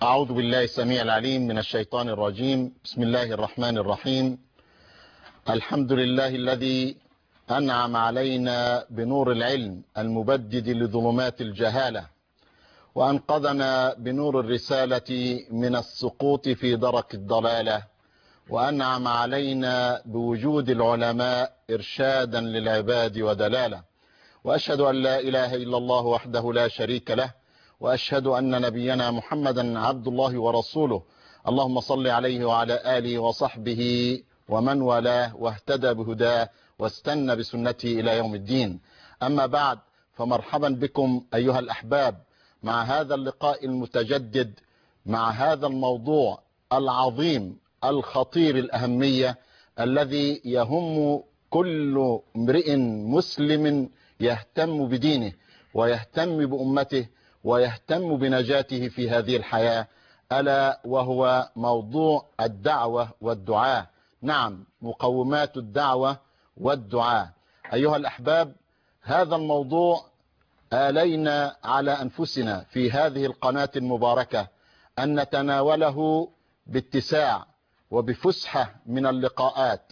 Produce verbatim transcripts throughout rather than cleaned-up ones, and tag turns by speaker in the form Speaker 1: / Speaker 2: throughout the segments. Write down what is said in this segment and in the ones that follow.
Speaker 1: أعوذ بالله السميع العليم من الشيطان الرجيم. بسم الله الرحمن الرحيم. الحمد لله الذي أنعم علينا بنور العلم المبدد لظلمات الجهالة، وأنقذنا بنور الرسالة من السقوط في درك الضلالة، وأنعم علينا بوجود العلماء إرشادا للعباد ودلالة. وأشهد أن لا إله إلا الله وحده لا شريك له، وأشهد أن نبينا محمدا عبد الله ورسوله. اللهم صل عليه وعلى آله وصحبه ومن والاه واهتدى بهداه واستنى بسنته إلى يوم الدين. أما بعد، فمرحبا بكم أيها الأحباب مع هذا اللقاء المتجدد، مع هذا الموضوع العظيم الخطير الأهمية الذي يهم كل امرئ مسلم يهتم بدينه ويهتم بأمته ويهتم بنجاته في هذه الحياة، ألا وهو موضوع الدعوة والدعاء. نعم، مقومات الدعوة والدعاء. أيها الأحباب، هذا الموضوع آلينا على أنفسنا في هذه القناة المباركة أن نتناوله باتساع وبفسحة من اللقاءات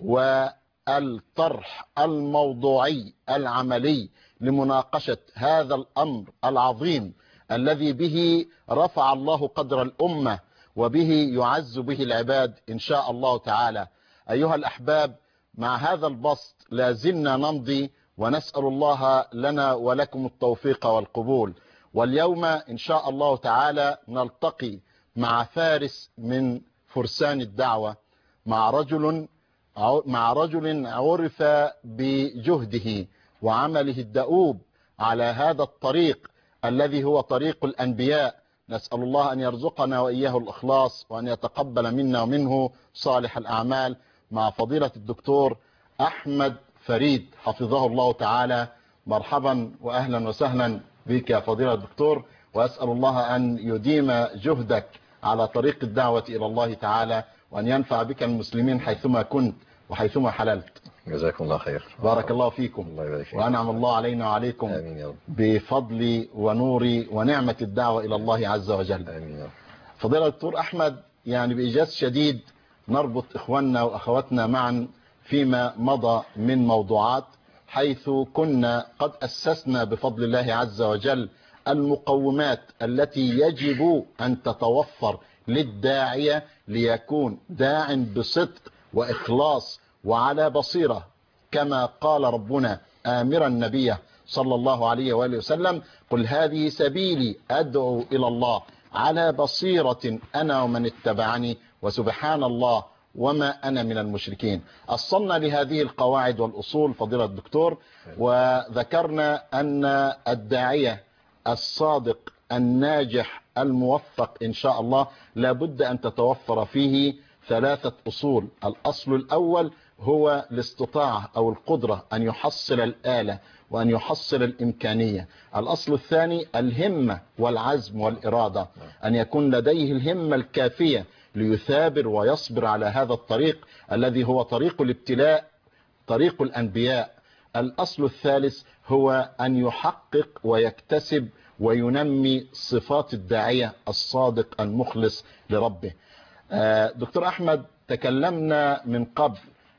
Speaker 1: والطرح الموضوعي العملي لمناقشة هذا الأمر العظيم الذي به رفع الله قدر الأمة وبه يعز به العباد إن شاء الله تعالى. أيها الأحباب، مع هذا البسط لازلنا نمضي ونسأل الله لنا ولكم التوفيق والقبول. واليوم إن شاء الله تعالى نلتقي مع فارس من فرسان الدعوة، مع رجل مع رجل عرف بجهده وعمله الدؤوب على هذا الطريق الذي هو طريق الأنبياء. نسأل الله أن يرزقنا وإياه الإخلاص وأن يتقبل منا ومنه صالح الأعمال، مع فضيلة الدكتور أحمد فريد حفظه الله تعالى. مرحبا وأهلا وسهلا بك يا فضيلة الدكتور، وأسأل الله أن يديم جهدك على طريق الدعوة إلى الله تعالى، وأن ينفع بك المسلمين حيثما كنت وحيثما حللت.
Speaker 2: جزاكم الله خير.
Speaker 1: بارك الله فيكم.
Speaker 2: الله يبارك فيك.
Speaker 1: وأنعم الله علينا وعليكم.
Speaker 2: آمين يا رب.
Speaker 1: بفضل ونور ونعمة الدعوة إلى الله عز وجل.
Speaker 2: آمين يا رب.
Speaker 1: فضيلة الدكتور أحمد، يعني بإيجاز شديد نربط إخواننا وأخواتنا معا فيما مضى من موضوعات، حيث كنا قد أسسنا بفضل الله عز وجل المقومات التي يجب أن تتوفر للداعية ليكون داع بصدق وإخلاص وعلى بصيرة، كما قال ربنا آمرا النبي صلى الله عليه وآله وسلم: قل هذه سبيلي أدعو إلى الله على بصيرة أنا ومن اتبعني وسبحان الله وما أنا من المشركين. أصلنا لهذه القواعد والأصول فضيلة الدكتور، وذكرنا أن الداعية الصادق الناجح الموفق إن شاء الله لابد أن تتوفر فيه ثلاثة أصول. الأصل الأول هو الاستطاعة أو القدرة أن يحصل الآلة وأن يحصل الإمكانية. الأصل الثاني الهمة والعزم والإرادة، أن يكون لديه الهمة الكافية ليثابر ويصبر على هذا الطريق الذي هو طريق الابتلاء، طريق الأنبياء. الأصل الثالث هو أن يحقق ويكتسب وينمي صفات الداعية الصادق المخلص لربه. دكتور أحمد، تكلمنا من قبل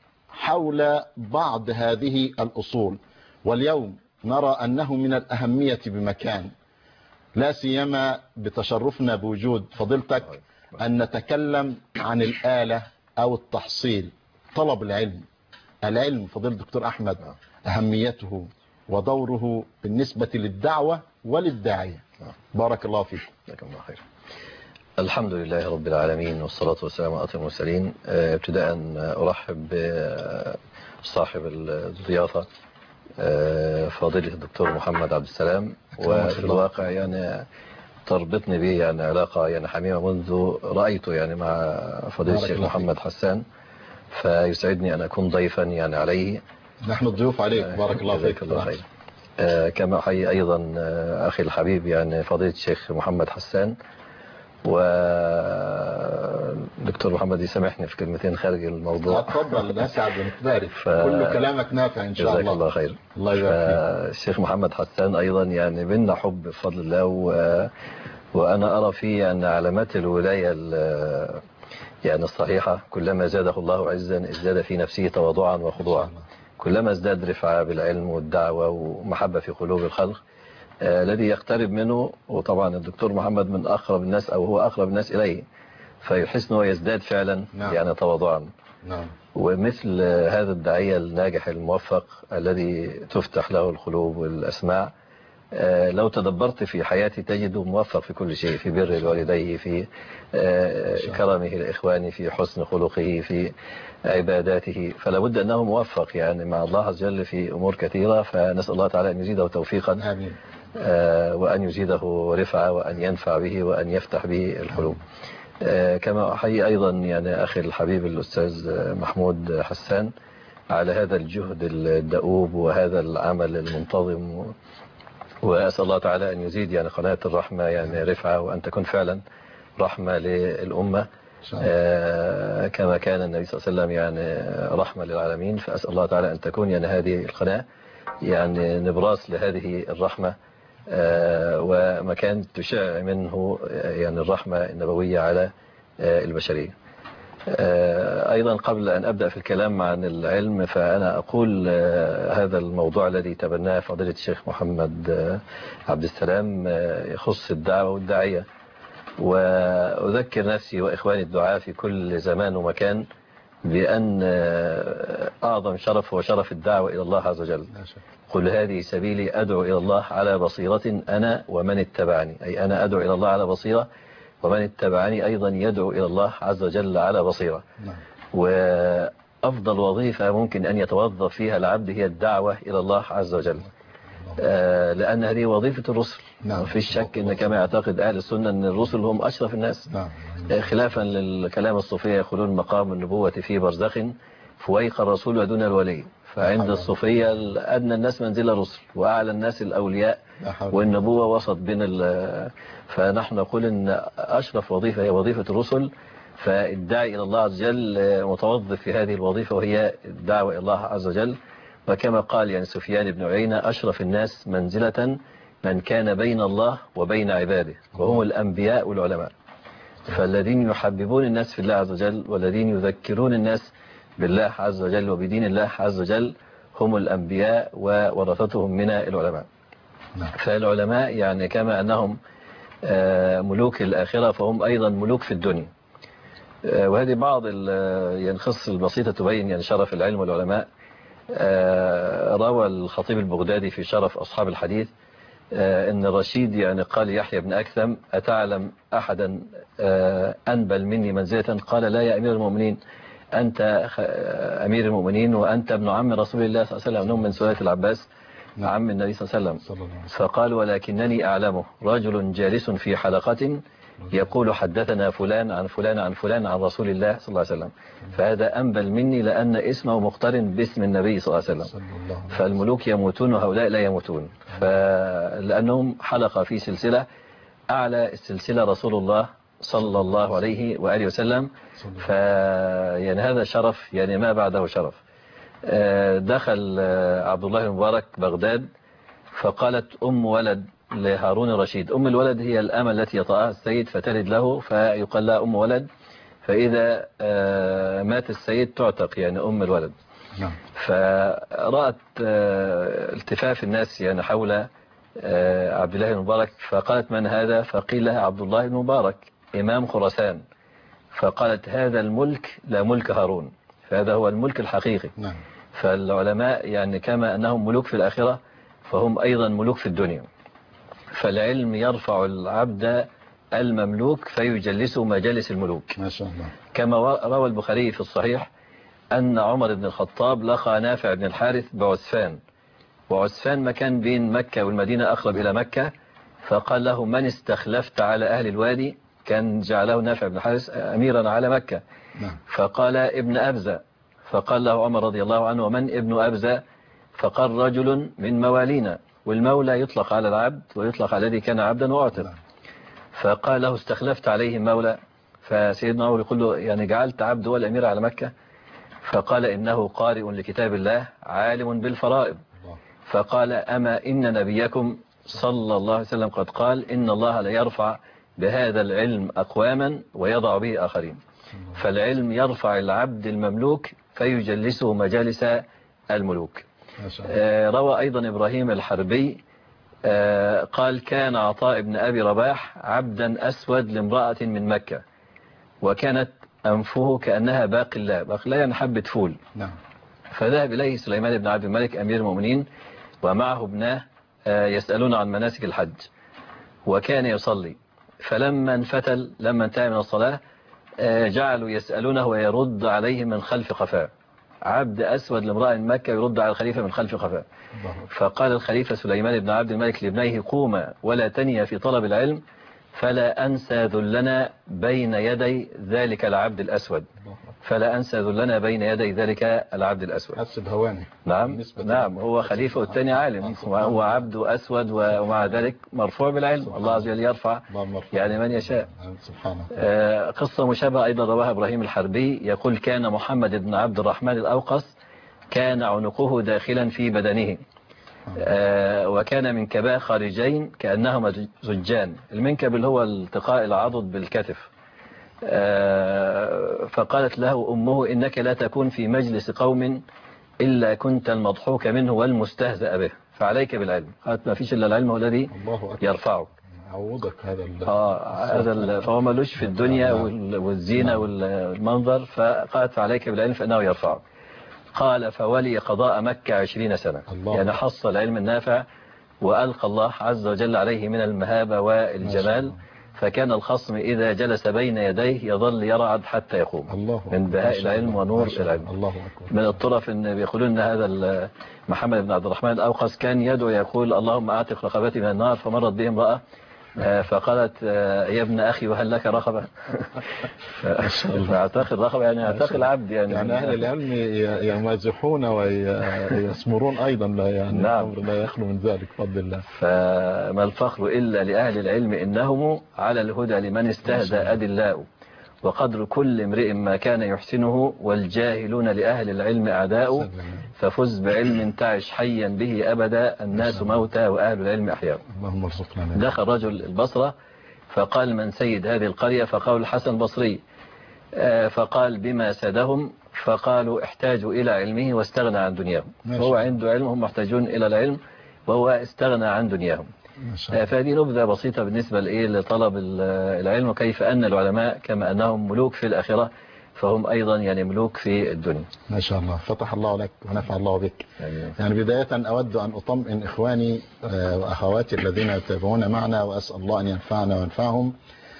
Speaker 1: حول بعض هذه الأصول، واليوم نرى أنه من الأهمية بمكان، لا سيما بتشرفنا بوجود فضيلتك، أن نتكلم عن الآلة أو التحصيل، طلب العلم. العلم فضيلة الدكتور أحمد، أهميته ودوره بالنسبة للدعوة وللداعية. بارك الله فيكم.
Speaker 2: جزاكم الله خير. الحمد لله رب العالمين، والصلاة والسلام على أطهر المرسلين. ابتداء أرحب بصاحب الضيافة فضيلة الدكتور محمد عبد السلام، وفي الواقع يعني تربطني به يعني علاقة يعني حميمة منذ رأيته يعني مع فضيلة الشيخ محمد حسان، فيسعدني أن أكون ضيفا يعني عليه.
Speaker 1: نحن الضيوف عليك. بارك الله فيك.
Speaker 2: الله خير. كما أحيي أيضا أخي الحبيب يعني فضيلة الشيخ محمد حسان، ودكتور محمد يسامحني في كلمتين خارج الموضوع.
Speaker 1: اتفضل، نسعد ونتبارك. ف... كل كلامك نافع ان شاء الله.
Speaker 2: جزاك الله خير.
Speaker 1: الله يبارك فيك.
Speaker 2: الشيخ محمد حسان ايضا يعني بينا حب بفضل الله، و... وأنا أرى فيه أن علامات الولاية يعني الصحيحة كلما زاده الله عزا ازداد في نفسه تواضعا وخضوعا، كلما ازداد رفعة بالعلم والدعوة ومحبة في قلوب الخلق آه الذي يقترب منه. وطبعا الدكتور محمد من أقرب الناس أو هو أقرب الناس إليه، فيحس أنه يزداد فعلا نعم. يعني تواضعا نعم. ومثل هذا الداعية الناجح الموفق الذي تفتح له القلوب والأسماع، آه لو تدبرت في حياتي تجده موفق في كل شيء، في بر الوالديه، في آه كرمه الإخوان، في حسن خلقه، في عباداته، فلا بد أنه موفق يعني مع الله عز وجل في أمور كثيرة. فنسأل الله تعالى أن يزيده توفيقا آمين. آه وأن يزيده رفعة وأن ينفع به وأن يفتح به القلوب. آه كما أحيي أيضا يعني أخي الحبيب الأستاذ محمود حسان على هذا الجهد الدؤوب وهذا العمل المنتظم، وأسأل الله تعالى أن يزيد يعني قناة الرحمة يعني رفعة، وأن تكون فعلا رحمة للأمة آه كما كان النبي صلى الله عليه وسلم يعني رحمة للعالمين. فأسأل الله تعالى أن تكون يعني هذه القناة يعني نبراس لهذه الرحمة آه ومكان تشع منه يعني الرحمة النبوية على آه البشرية. أيضا قبل أن أبدأ في الكلام عن العلم، فأنا أقول هذا الموضوع الذي تبناه فضيلة الشيخ محمد عبد السلام يخص الدعوة والداعية، وأذكر نفسي وإخواني الدعاة في كل زمان ومكان بأن أعظم شرف هو شرف الدعوة إلى الله عز وجل. قل هذه سبيلي أدعو إلى الله على بصيرة أنا ومن اتبعني، أي أنا أدعو إلى الله على بصيرة، ومن اتبعني أيضا يدعو إلى الله عز وجل على بصيرة. نعم. وأفضل وظيفة ممكن أن يتوظف فيها العبد هي الدعوة إلى الله عز وجل، آه لأن هذه وظيفة الرسل. نعم. في الشك أن كما يعتقد أهل السنة أن الرسل هم أشرف الناس. نعم. آه خلافا للكلام الصوفية يقولون مقام النبوة في برزخ فويق الرسول ودون الولي، فعند الصوفية أدنى الناس منزل الرسل وأعلى الناس الأولياء، والنبوة وسط بين ال فنحن نقول أن أشرف وظيفة هي وظيفة الرسل، فالداعي إلى الله عز وجل متوظف في هذه الوظيفة وهي الدعوة إلى الله عز وجل. وكما قال يعني سفيان بن عيينة أشرف الناس منزلة من كان بين الله وبين عباده، وهم الأنبياء والعلماء. فالذين يحببون الناس في الله عز وجل والذين يذكرون الناس بالله عز وجل وبدين الله عز وجل هم الأنبياء وورثتهم من العلماء. فالعلماء يعني كما أنهم ملوك الآخرة فهم أيضا ملوك في الدنيا. وهذه بعض الخص البسيطة تبين يعني شرف العلم والعلماء. روى الخطيب البغدادي في شرف أصحاب الحديث أن الرشيد يعني قال يحيى بن أكثم أتعلم أحدا أنبل مني منزلة؟ قال لا يا أمير المؤمنين، أنت أمير المؤمنين وأنت ابن عم رسول الله صلى الله عليه وسلم، من سلالة العباس عم النبي صلى الله عليه وسلم. فقال ولكنني أعلمه رجل جالس في حلقة يقول حدثنا فلان عن فلان عن فلان عن رسول الله صلى الله عليه وسلم، فهذا أنبل مني لأن اسمه مقترن باسم النبي صلى الله عليه وسلم. فالملوك يموتون وهؤلاء لا يموتون، فلأنهم حلقة في سلسلة، أعلى السلسلة رسول الله صلى الله عليه وآله وسلم. فيعني هذا شرف يعني ما بعده شرف. دخل عبد الله المبارك بغداد فقالت أم ولد لهارون الرشيد، أم الولد هي الأمة التي يطأها السيد فتلد له فيقال لها أم ولد، فإذا مات السيد تعتق يعني أم الولد. فرأت التفاف الناس يعني حول عبد الله المبارك فقالت من هذا؟ فقيل لها عبد الله المبارك إمام خراسان. فقالت هذا الملك لا ملك هارون، فهذا هو الملك الحقيقي. نعم. فالعلماء يعني كما أنهم ملوك في الآخرة فهم أيضا ملوك في الدنيا. فالعلم يرفع العبد المملوك فيجلسه مجالس الملوك. ما شاء الله. كما روى البخاري في الصحيح أن عمر بن الخطاب لقى نافع بن الحارث بعسفان، وعسفان مكان بين مكة والمدينة أقرب إلى مكة، فقال له من استخلفت على أهل الوادي؟ كان جعله نافع بن الحارث أميرا على مكة. نعم. فقال ابن أبزة، فقال له عمر رضي الله عنه ومن ابن أبزة؟ فقال رجل من موالينا، والمولى يطلق على العبد ويطلق على الذي كان عبدا وعتق. نعم. فقال له استخلفت عليه مولى؟ فسيدنا عمر يقول له يعني جعلت عبد هو الأمير على مكة؟ فقال إنه قارئ لكتاب الله عالم بالفرائض. فقال أما إن نبيكم صلى الله عليه وسلم قد قال إن الله لا يرفع بهذا العلم أقواما ويضع به آخرين. فالعلم يرفع العبد المملوك فيجلسه مجالس الملوك. روى أيضا إبراهيم الحربي قال كان عطاء بن أبي رباح عبدا أسود لامرأة من مكة، وكانت أنفه كأنها باقلا، باقلا يعني حبة فول.
Speaker 1: نعم.
Speaker 2: فذهب إليه سليمان بن عبد الملك أمير المؤمنين ومعه ابناه يسألون عن مناسك الحج، وكان يصلي، فلما انفتل لما انتهى من الصلاة جعلوا يسألونه ويرد عليهم من خلف خفاه. عبد أسود لامرأة من مكة يرد على الخليفة من خلف خفاه. فقال الخليفة سليمان بن عبد الملك لابنيه قوما ولا تنيا في طلب العلم فلا أنسى ذلنا بين يدي ذلك العبد الأسود، فلا أنسى ذلنا بين يدي ذلك العبد الأسود.
Speaker 1: حسب هواني.
Speaker 2: نعم نعم، هو خليفة والثاني عالم، وهو عبد أسود ومع ذلك مرفوع بالعلم. الله عز وجل يرفع يعني من يشاء. سبحانه. آه قصة مشابهة أيضا رواها إبراهيم الحربي، يقول كان محمد بن عبد الرحمن الأوقص كان عنقه داخلا في بدنه، آه وكان منكباه خارجين كأنهما زجان. المنكب اللي هو التقاء العضد بالكتف. آه فقالت له أمه إنك لا تكون في مجلس قوم إلا كنت المضحوك منه والمستهزأ به، فعليك بالعلم. قالت ما فيش إلا العلم هو الذي يرفعك.
Speaker 1: عوضك هذا
Speaker 2: آه هذا فهو ملوش في الدنيا والزينة والمنظر، فقالت فعليك بالعلم فإنه يرفعك. قال فولي قضاء مكة عشرين سنة، يعني حصل العلم النافع وألقى الله عز وجل عليه من المهابة والجمال، فكان الخصم إذا جلس بين يديه يظل يرعد حتى يقوم. الله من بهاء العلم ونور العلم. الله أكبر. من الطرف إن بيقولون أن هذا محمد بن عبد الرحمن الأوقص كان يدعو يقول اللهم أعتق رقبتي من النار، فمرت به امرأة فقالت يا ابن أخي وهل لك رقبة؟ فاعتق الرقبة يعني اعتق العبد يعني.
Speaker 1: يعني أهل العلم يمازحون ويسمرون أيضا، لا يعني
Speaker 2: نعم.
Speaker 1: لا يخلو من ذلك بفضل الله.
Speaker 2: فما الفخر إلا لأهل العلم إنهم على الهدى لمن استهدى أدلاء، وقدر كل امرئ ما كان يحسنه، والجاهلون لأهل العلم أعداء، ففز بعلم تعش حيا به أبدا، الناس موتى وأهل العلم أحياء.
Speaker 1: اللهم ارزقنا.
Speaker 2: دخل رجل البصرة فقال من سيد هذه القرية؟ فقال الحسن البصري. فقال بما سادهم؟ فقالوا احتاجوا إلى علمه واستغنى عن دنياهم. هو عنده علم، هم محتاجون إلى العلم وهو استغنى عن دنياهم. فهذه نبذة بسيطة بالنسبة لطلب العلم، وكيف أن العلماء كما أنهم ملوك في الآخرة فهم أيضا يعني ملوك في الدنيا.
Speaker 1: ما شاء الله، فتح الله لك ونفع الله بك. يعني بداية أود أن أطمئن إخواني وأخواتي الذين يتابعون معنا، وأسأل الله أن ينفعنا وينفعهم.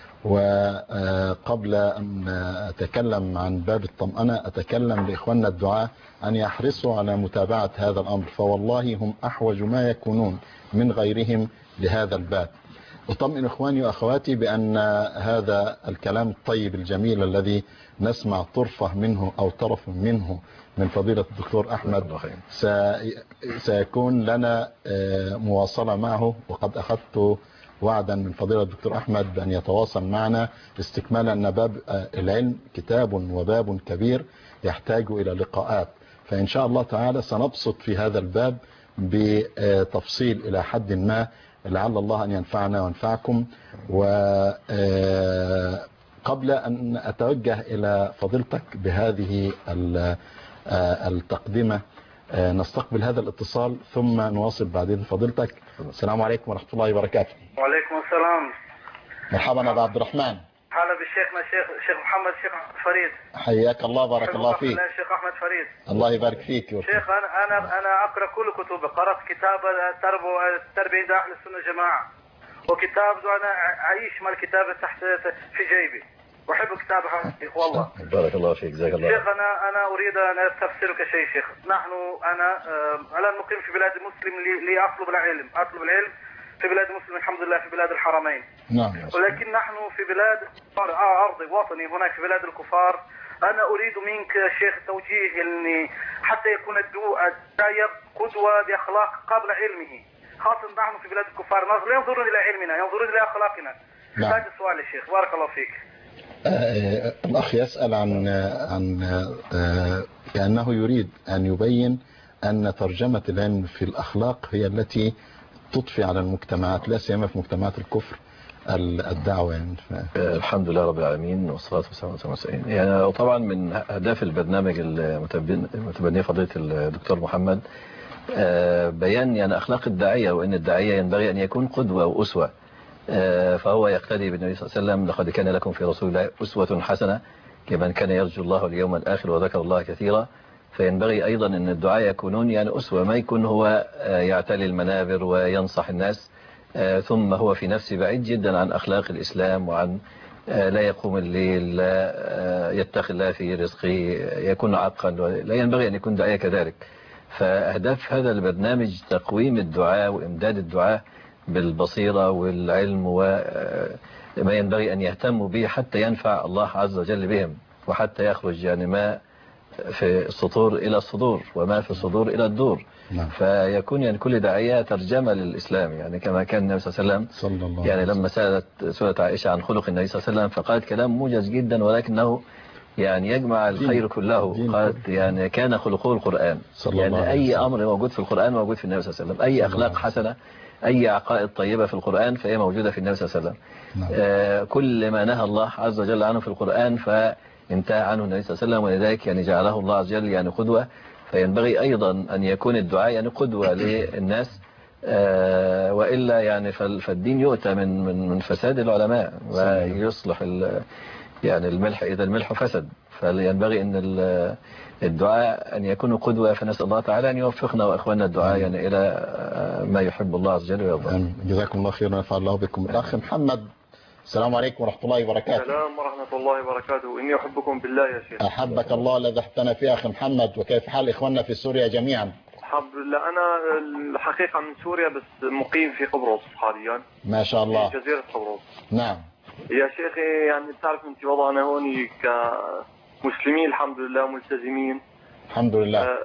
Speaker 1: وقبل أن أتكلم عن باب الطمأنة أتكلم لإخواننا الدعاء أن يحرصوا على متابعة هذا الأمر، فوالله هم أحوج ما يكونون من غيرهم لهذا الباب. أطمئن إخواني وأخواتي بأن هذا الكلام الطيب الجميل الذي نسمع طرفة منه أو طرف منه من فضيلة الدكتور أحمد سيكون لنا مواصلة معه، وقد أخذت وعدا من فضيلة الدكتور أحمد بأن يتواصل معنا استكمالا أن باب العلم كتاب وباب كبير يحتاج إلى لقاءات، فإن شاء الله تعالى سنبسط في هذا الباب بتفصيل إلى حد ما، لعل الله أن ينفعنا وينفعكم. وقبل أن أتوجه إلى فضيلتك بهذه التقدمة نستقبل هذا الاتصال ثم نواصل بعدين فضيلتك. السلام عليكم ورحمة الله وبركاته.
Speaker 3: وعليكم السلام.
Speaker 1: مرحبا أبا عبد الرحمن.
Speaker 3: هلا بالشيخنا الشيخ الشيخ محمد الشيخ فريد.
Speaker 1: حياك الله، بارك الله فيك.
Speaker 3: الشيخ أحمد فريد.
Speaker 1: الله يبارك فيك.
Speaker 3: شيخ أنا أنا أنا أقرأ كل كتب، قرأت كتاب التربية عند أهل السنة والجماعة، وكتاب أنا أعيش مع الكتاب تحت في جيبي، وأحب كتاب شيخ والله.
Speaker 2: بارك الله فيك، جزاك الله.
Speaker 3: شيخ أنا أنا أريد أن أستفسرك شيء شيخ. نحن أنا الآن مقيم في بلاد مسلم لي أطلب العلم، أطلب العلم في بلاد مسلم الحمد لله، في بلاد الحرمين.
Speaker 1: نعم.
Speaker 3: ولكن نحن في بلاد أرضي وطني هناك في بلاد الكفار. أنا أريد منك شيخ توجيه إني حتى يكون الداعية قدوة بأخلاق قبل علمه، خاصة نحن في بلاد الكفار لا ينظرون إلى علمنا، ينظرون إلى أخلاقنا.
Speaker 1: نعم.
Speaker 3: هذا السؤال يا شيخ، بارك الله فيك.
Speaker 1: آه الأخ يسأل عن عن آه كأنه يريد أن يبين أن ترجمة العلم في الأخلاق هي التي تضفي على المجتمعات، لا سيما في مجتمعات الكفر، الدعوة يعني.
Speaker 2: الحمد لله رب العالمين والصلاة والسلام على رسول الله. يعني طبعا من أهداف البرنامج المتبني فضيلة الدكتور محمد بيان يعني أخلاق الداعية، وأن الداعية ينبغي أن يكون قدوة وأسوة، فهو يقتدي بالنبي صلى الله عليه وسلم. لقد كان لكم في رسول الله أسوة حسنة لمن كان يرجو الله اليوم الآخر وذكر الله كثيرا. فينبغي أيضا أن الدعاء يكونون يعني أسوة، ما يكون هو يعتلي المنابر وينصح الناس ثم هو في نفسه بعيد جدا عن أخلاق الإسلام، وعن لا يقوم الليل، لا يتقي الله في رزقه، يكون عاقا. لا ينبغي أن يكون داعية كذلك. فأهداف هذا البرنامج تقويم الدعاء وإمداد الدعاء بالبصيرة والعلم وما ينبغي أن يهتموا به حتى ينفع الله عز وجل بهم، وحتى يخرج يعني ما في السطور إلى الصدور وما في الصدور إلى الدور. نعم. فيكون يعني كل داعية ترجمة للإسلام، يعني كما كان النبي صلى الله عليه وسلم يعني لما سألت سورة عائشة عن خلق النبي صلى الله عليه وسلم فقالت كلام موجز جدا ولكنه يعني يجمع الخير كله. قالت يعني كان خلقه القرآن، يعني أي أمر موجود في القرآن موجود في النبي صلى الله عليه وسلم، أي أخلاق حسنة، أي عقائد طيبة في القرآن فهي موجودة في النبي صلى الله عليه وسلم. نعم. آه كل ما نهى الله عز وجل عنه في القرآن فانتهى عنه النبي صلى الله عليه وسلم، ولذلك يعني جعله الله عز وجل يعني قدوة. فينبغي أيضا أن يكون الدعاء يعني قدوة للناس، آه وإلا يعني فالدين يؤتى من من من فساد العلماء ويصلح يعني الملح إذا الملح فسد. فينبغي أن الدعاء أن يكونوا قدوة. فنسأل الله تعالى أن يوفقنا وإخواننا الدعاء يعني إلى ما يحب الله عز وجل ويرضى.
Speaker 1: جزاكم الله خيرا ونفع الله بكم. الأخ محمد، السلام عليكم ورحمة الله وبركاته.
Speaker 4: السلام ورحمة الله وبركاته. إني أحبكم بالله يا شيخ.
Speaker 1: أحبك الله الذي احتنى فيه أخي محمد. وكيف حال إخواننا في سوريا جميعا؟
Speaker 4: الحمد لله. أنا الحقيقة من سوريا بس مقيم في قبرص حاليا.
Speaker 1: ما شاء الله.
Speaker 4: في جزيرة قبرص.
Speaker 1: نعم.
Speaker 4: يا شيخي يعني بتعرف أنت وضعنا هون كمسلمين الحمد لله ملتزمين.
Speaker 1: الحمد لله.
Speaker 4: آه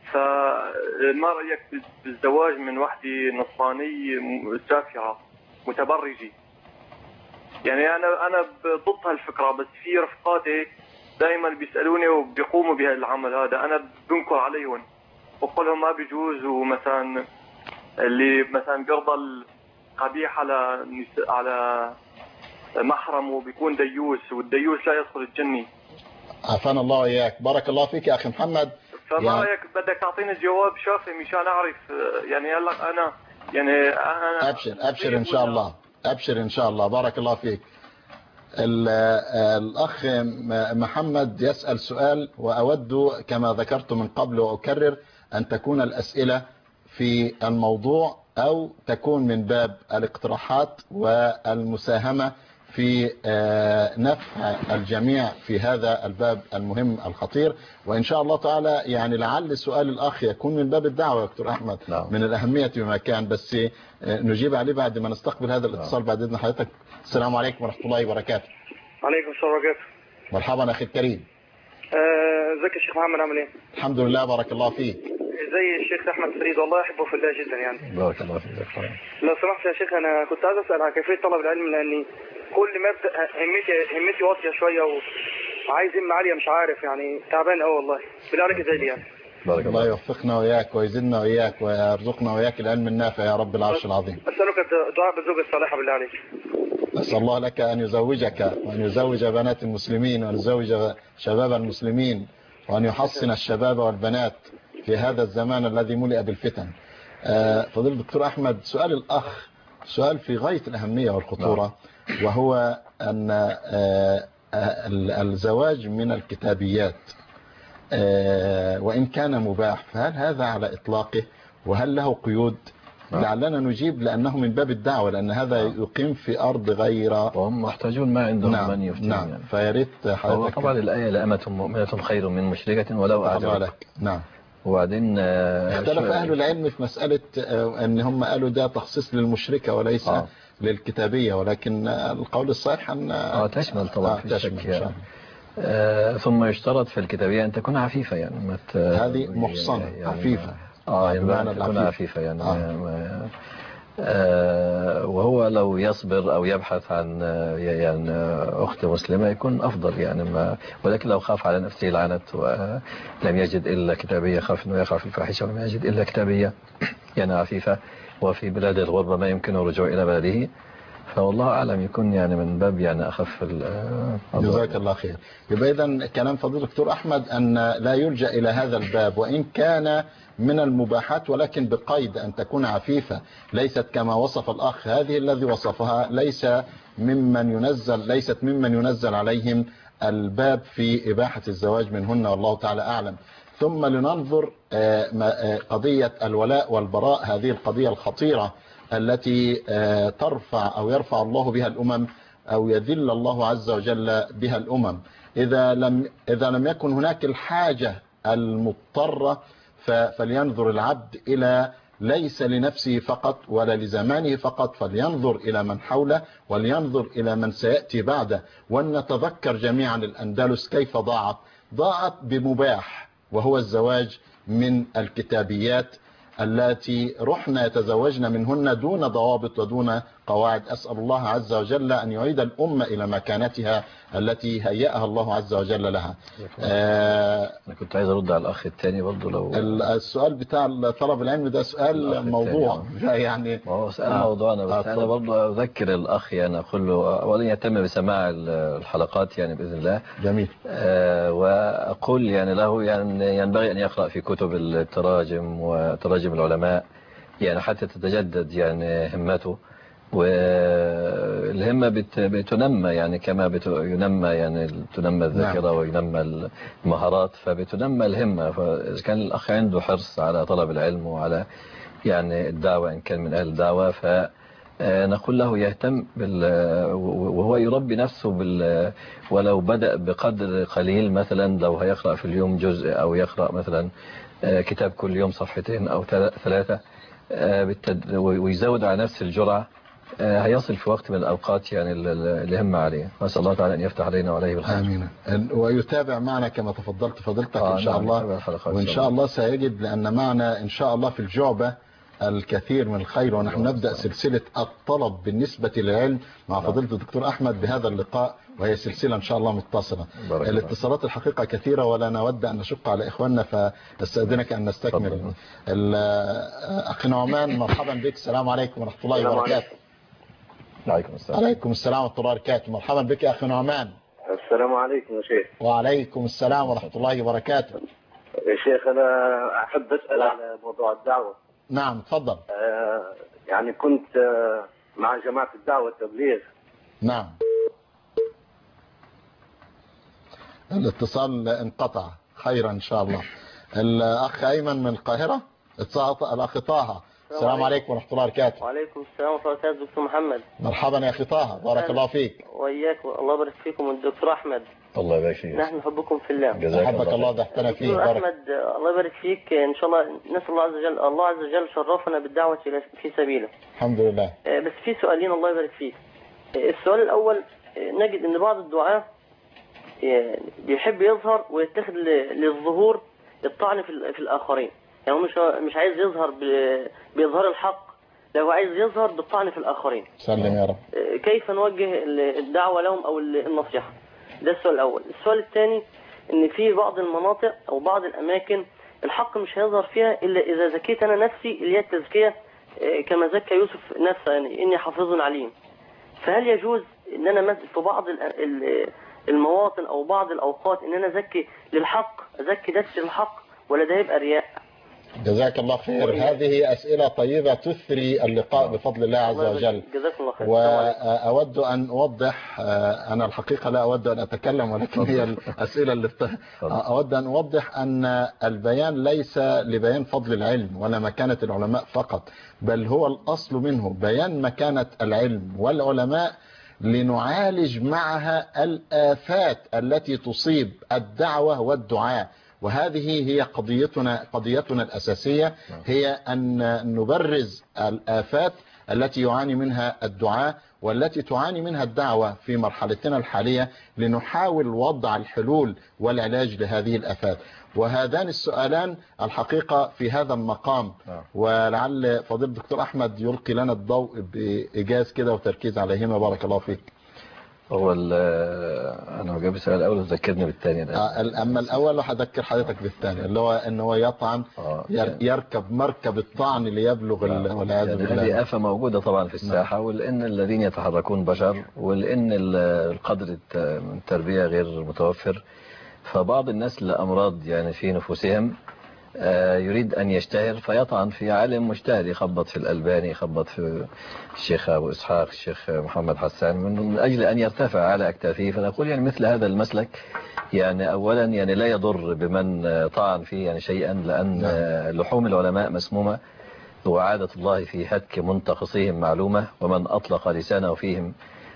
Speaker 4: فما رأيك بالزواج من وحدة نصرانية سافرة متبرجة؟ يعني أنا أنا ضد هالفكرة، بس في رفقاتي دائما بيسألوني وبيقوموا بهالعمل هذا، أنا بنكر عليهم وبقول لهم ما بيجوز، ومثلا اللي مثلا بيرضى القبيح على على محرم وبيكون ديوس، والديوس لا يدخل الجنة.
Speaker 1: عافانا الله وإياك. بارك الله فيك يا أخي محمد.
Speaker 4: فما يعني رأيك بدك تعطيني جواب شافي مشان أعرف يعني هلا أنا يعني أنا
Speaker 1: أبشر أبشر إن شاء الله، أبشر إن شاء الله. بارك الله فيك. الأخ محمد يسأل سؤال، وأود كما ذكرت من قبل وأكرر أن تكون الأسئلة في الموضوع أو تكون من باب الاقتراحات والمساهمة في نفع الجميع في هذا الباب المهم الخطير. وإن شاء الله تعالى يعني لعل سؤال الأخ يكون من باب الدعوة يا دكتور أحمد. نعم. من الأهمية بما كان، بس نجيب عليه بعد ما نستقبل هذا الاتصال. بعد إذن حضرتك. السلام عليكم ورحمة الله وبركاته.
Speaker 3: عليكم السلام وبركاته.
Speaker 1: مرحبا أخي الكريم.
Speaker 3: ازيك يا شيخ محمد، عامل ايه؟
Speaker 1: الحمد لله بارك الله فيك.
Speaker 3: زي الشيخ احمد فريد، والله احبه في الله جدا يعني.
Speaker 2: بارك الله فيك.
Speaker 3: لو سمحت يا شيخ، انا كنت عايز اسال عن كيفيه طلب العلم، لاني كل ما ابدا همتي همتي واطيه شويه وعايز همه عاليه، مش عارف يعني، تعبان قوي والله. بالله عليك ازاي يعني؟
Speaker 1: بارك الله يوفقنا وإياك ويزدنا وإياك ويرزقنا وإياك العلم النافع يا رب العرش العظيم.
Speaker 3: أسألك دعاء بالزوجة الصالحة بالله عليك.
Speaker 1: أسأل الله لك أن يزوجك وأن يزوج بنات المسلمين وأن يزوج شباب المسلمين وأن يحصن الشباب والبنات في هذا الزمان الذي ملئ بالفتن. فضيلة الدكتور أحمد، سؤال الأخ سؤال في غاية الأهمية والخطورة، وهو أن الزواج من الكتابيات وإن كان مباح فهل هذا على إطلاقه وهل له قيود؟ لعلنا نجيب لأنه من باب الدعوة، لأن هذا يقيم في أرض غير
Speaker 2: وهم محتاجون ما عندهم. نعم من يفتون.
Speaker 1: نعم يعني. فياريت حضرتك.
Speaker 2: طبعا الآية لأمة مؤمنة خير من مشركة ولو أعجبك.
Speaker 1: نعم.
Speaker 2: وبعدين
Speaker 1: اختلف أهل العلم في مسألة أن هم قالوا ده تخصيص للمشركة وليس آه. للكتابية، ولكن القول الصحيح أن
Speaker 2: آه تشمل طبعا
Speaker 1: آه
Speaker 2: في شك يعني. آه ثم يشترط في الكتابية أن تكون عفيفة يعني مت...
Speaker 1: هذه محصنة يعني عفيفة.
Speaker 2: آه يعني تكون عفيفة يعني آه. آه وهو لو يصبر أو يبحث عن يعني أخت مسلمة يكون أفضل يعني ما، ولكن لو خاف على نفسه العنت ولم يجد إلا كتابية، خاف أنه يقع في الفاحشة ولم يجد إلا كتابية يعني عفيفة، وفي بلاد الغربة ما يمكنه الرجوع إلى بلده، فوالله أعلم يكون يعني من باب يعني أخف ال-
Speaker 1: جزاك الله خير. يبقى إذن كلام فضيلة الدكتور أحمد أن لا يلجأ إلى هذا الباب، وإن كان من المباحات ولكن بقيد أن تكون عفيفة، ليست كما وصف الأخ. هذه الذي وصفها ليس ممن ينزل ليست ممن ينزل عليهم الباب في إباحة الزواج منهن، والله تعالى أعلم. ثم لننظر آه، ما- آه، قضية الولاء والبراء، هذه القضية الخطيرة التي آه، ترفع أو يرفع الله بها الأمم، أو يذل الله عز وجل بها الأمم. إذا لم إذا لم يكن هناك الحاجة المضطرة، ف- فلينظر العبد إلى ليس لنفسه فقط ولا لزمانه فقط، فلينظر إلى من حوله ولينظر إلى من سيأتي بعده. ولنتذكر جميعا الأندلس كيف ضاعت ضاعت بمباح، وهو الزواج من الكتابيات التي رحنا يتزوجن منهن دون ضوابط ودون قواعد. أسأل الله عز وجل أن يعيد الأمة إلى مكانتها التي هيأها الله عز وجل لها. آه
Speaker 2: أنا كنت عايز أرد على الأخ الثاني برضه لو
Speaker 1: السؤال بتاع طلب العلم ده سؤال
Speaker 2: الأخ
Speaker 1: موضوع
Speaker 2: التاني.
Speaker 1: لا يعني
Speaker 2: ما هو سؤال
Speaker 1: آه.
Speaker 2: موضوعنا، بس
Speaker 1: آه،
Speaker 2: أنا
Speaker 1: اتفضل.
Speaker 2: برضه أذكر الأخ يعني أقول له أولا يهتم بسماع الحلقات يعني بإذن الله.
Speaker 1: جميل.
Speaker 2: آه، وأقول يعني له يعني ينبغي أن يقرأ في كتب التراجم وتراجم العلماء، يعني حتى تتجدد يعني همته، والهمة بت- بتنمى يعني كما بت- ينمى يعني تنمى الذاكرة وينمى المهارات، فبتنمى الهمة. فإذا كان الأخ عنده حرص على طلب العلم وعلى يعني الدعوة إن كان من أهل الدعوة، فنقول له يهتم بال وهو يربي نفسه بال ولو بدأ بقدر قليل، مثلا لو هيقرأ في اليوم جزء أو يقرأ مثلا كتاب كل يوم صفحتين أو ثلاثة، بالتد... ويزود على نفس الجرعة، هيصل في وقت من الأوقات يعني الهمة عليه. نسأل الله تعالى أن يفتح علينا وعليه بالخير.
Speaker 1: آمين. ويتابع معنا كما تفضلت فضلتك
Speaker 2: آه
Speaker 1: إن شاء
Speaker 2: نعم،
Speaker 1: الله، وإن شاء الله سيجد، لأن معنا إن شاء الله في الجعبة الكثير من الخير. ونحن نبدأ سلسلة الطلب بالنسبة للعلم مع فضيلة الدكتور أحمد بهذا اللقاء، وهي سلسلة إن شاء الله متصلة. الاتصالات الحقيقة كثيرة ولا نود أن نشق على إخواننا، فاستأذنك أن نستكمل. أخي نعمان مرحبا بك، السلام عليكم ورحمة الله وبركاته.
Speaker 2: عليكم السلام.
Speaker 1: عليكم السلام ورحمة الله وبركاته. مرحبا بك يا أخي نعمان.
Speaker 5: السلام عليكم يا شيخ.
Speaker 1: وعليكم السلام ورحمة الله وبركاته.
Speaker 5: يا شيخ أنا أحب أسأل على موضوع الدعوة.
Speaker 1: نعم تفضل.
Speaker 5: آه يعني كنت آه مع جماعة الدعوة التبليغ. نعم.
Speaker 1: الاتصال انقطع، خيرا إن شاء الله. الأخ أيمن من القاهرة، الأخ طه. السلام عليكم ورحمة الله وبركاته.
Speaker 6: وعليكم السلام ورحمة الله وبركاته. دكتور محمد.
Speaker 1: مرحبا يا أخي طه، بارك الله فيك.
Speaker 6: وإياك، الله يبارك فيكم. الدكتور أحمد.
Speaker 2: الله يبارك فيك.
Speaker 6: نحن نحبكم في الله.
Speaker 1: حبك الله دحتنا فيه.
Speaker 6: دكتور أحمد الله يبارك فيك. إن شاء الله نسأل الله عز وجل الله عز وجل شرفنا بالدعوة في سبيله.
Speaker 1: الحمد لله.
Speaker 6: بس في سؤالين الله يبارك فيك. السؤال الأول، نجد أن بعض الدعاة بيحب يظهر ويتخذ للظهور الطعن في الآخرين، يعني مش مش عايز يظهر بإظهار الحق، لو عايز يظهر بالطعن في الآخرين.
Speaker 1: سلم يا رب.
Speaker 6: كيف نوجه الدعوة لهم أو النصيحة؟ ده السؤال الأول. السؤال الثاني، إن في بعض المناطق أو بعض الأماكن الحق مش هيظهر فيها إلا إذا زكيت أنا نفسي، اللي هي التزكية كما زكى يوسف نفسه، يعني إني حافظ عليم. فهل يجوز إن أنا في بعض المواطن أو بعض الأوقات إن أنا أزكي للحق، أزكي نفسي للحق، ولا ده يبقى رياء؟
Speaker 1: جزاك الله خير. هذه أسئلة طيبة تثري اللقاء بفضل الله عز وجل.
Speaker 6: جزاك الله خير.
Speaker 1: وأود أن أوضح، أنا الحقيقة لا أود أن أتكلم، ولكن هي الأسئلة اللي أود أن أوضح أن البيان ليس لبيان فضل العلم ولا مكانة العلماء فقط، بل هو الأصل منه بيان مكانة العلم والعلماء، لنعالج معها الآفات التي تصيب الدعوة والدعاء. وهذه هي قضيتنا قضيتنا الأساسية، هي أن نبرز الآفات التي يعاني منها الدعاء والتي تعاني منها الدعوة في مرحلتنا الحالية، لنحاول وضع الحلول والعلاج لهذه الآفات. وهذان السؤالان الحقيقة في هذا المقام، ولعل فضيلة الدكتور أحمد يلقي لنا الضوء بإيجاز كده وتركيز عليهما. بارك الله فيك.
Speaker 2: هو انا جايب السؤال الاول وذكرني بالثاني ده.
Speaker 1: آه اما الاول وهذكر حضرتك بالثاني اللي هو ان هو يطعن
Speaker 2: آه
Speaker 1: ير
Speaker 2: يعني
Speaker 1: يركب مركب الطعن ليبلغ
Speaker 2: نعم.
Speaker 1: والعياذ
Speaker 2: يعني
Speaker 1: بالله.
Speaker 2: هذه آفة موجودة طبعا في الساحة، ولأن الذين يتحركون بشر، ولأن القدر التربية غير متوفر، فبعض الناس لأمراض يعني في نفوسهم يريد أن يشتهر فيطعن في عالم مجتهد، يخبط في الألباني، يخبط في الشيخ أبو إسحاق، الشيخ محمد حسان، من أجل أن يرتفع على أكتافه. فنقول يعني مثل هذا المسلك يعني أولا يعني لا يضر بمن طعن فيه يعني شيئا، لأن لحوم العلماء مسمومة، وعادة الله في هتك منتقصيهم معلومة، ومن أطلق لسانه فيهم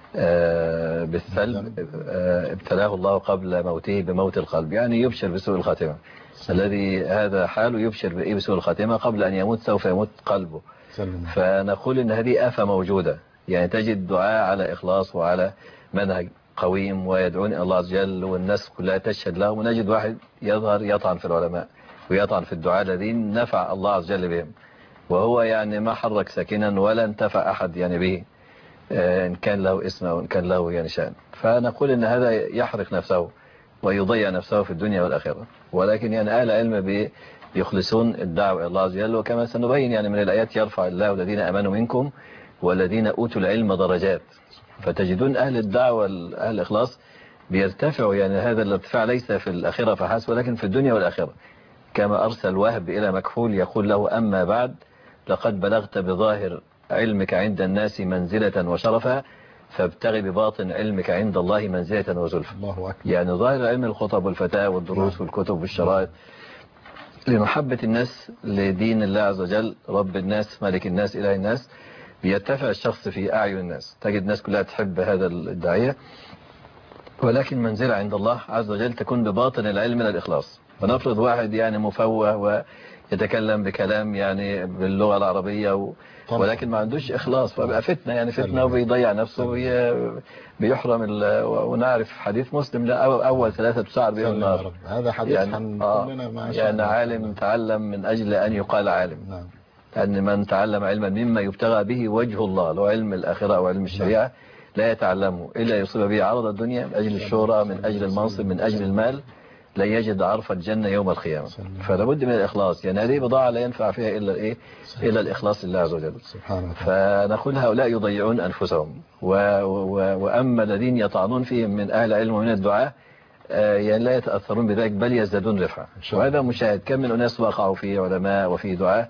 Speaker 2: بالثلب ابتلاه الله قبل موته بموت القلب، يعني يبشر بسوء الخاتمة. الذي هذا حاله يبشر بإيه بسوء الخاتمة، قبل أن يموت سوف يموت قلبه. فنقول إن هذه آفة موجودة، يعني تجد دعاء على إخلاص وعلى منهج قويم ويدعون الله عز وجل والناس كلها تشهد له، ونجد واحد يظهر يطعن في العلماء ويطعن في الدعاء الذين نفع الله عز وجل بهم، وهو يعني ما حرك ساكنا ولا انتفع أحد يعني به، إن كان له اسم أو إن كان له يعني شأن. فنقول إن هذا يحرق نفسه ويضيع نفسه في الدنيا والآخرة. ولكن يعني أهل العلم بيخلصون الدعوة إلى الله عز وجل، وكما سنبين يعني من الآيات يرفع الله الذين آمنوا منكم والذين أوتوا العلم درجات. فتجدون أهل الدعوة أهل الإخلاص بيرتفعوا، يعني هذا الارتفاع ليس في الآخرة فحسب ولكن في الدنيا والآخرة. كما أرسل وهب إلى مكحول يقول له أما بعد لقد بلغت بظاهر علمك عند الناس منزلة وشرفا، فابتغي بباطن علمك عند الله منزلة وزلفا.
Speaker 1: الله أكبر.
Speaker 2: يعني ظاهر علم الخطب والفتاة والدروس والكتب والشرائط لمحبة الناس لدين الله عز وجل رب الناس ملك الناس إله الناس، بيرتفع الشخص في أعين الناس. تجد الناس كلها تحب هذا الداعية، ولكن منزلة عند الله عز وجل تكون بباطن العلم من الإخلاص. ونفرض واحد يعني مفوه ويتكلم بكلام يعني باللغة العربية و... ولكن ما عندوش إخلاص، فبقى فتنة يعني فتنة وبيضيع نفسه وبيحرم ال... ونعرف حديث مسلم لا أول ثلاثة تسعر بهم النار.
Speaker 1: هذا حديث
Speaker 2: يعني, آه
Speaker 1: كلنا ما
Speaker 2: يعني عالم تعلم من أجل أن يقال عالم.
Speaker 1: نعم.
Speaker 2: أن من تعلم علما مما يبتغى به وجه الله، لو علم الآخرة أو علم الشريعة نعم. لا يتعلمه إلا يصيب به عرض الدنيا من أجل الشهرة، من أجل المنصب، من أجل المال، لا يجد عرف الجنة يوم القيامة. فلا بد من الإخلاص، يعني هذه بضاعة لا ينفع فيها إلا الإيه إلا الإخلاص لله عز وجل. فنقول هؤلاء يضيعون أنفسهم و... و... وأما الذين يطعنون فيهم من أهل علم ومن الدعاء يعني لا يتأثرون بذلك بل يزدادون رفعة. وهذا مشاهد، كم من أناس وقعوا في علماء وفي دعاء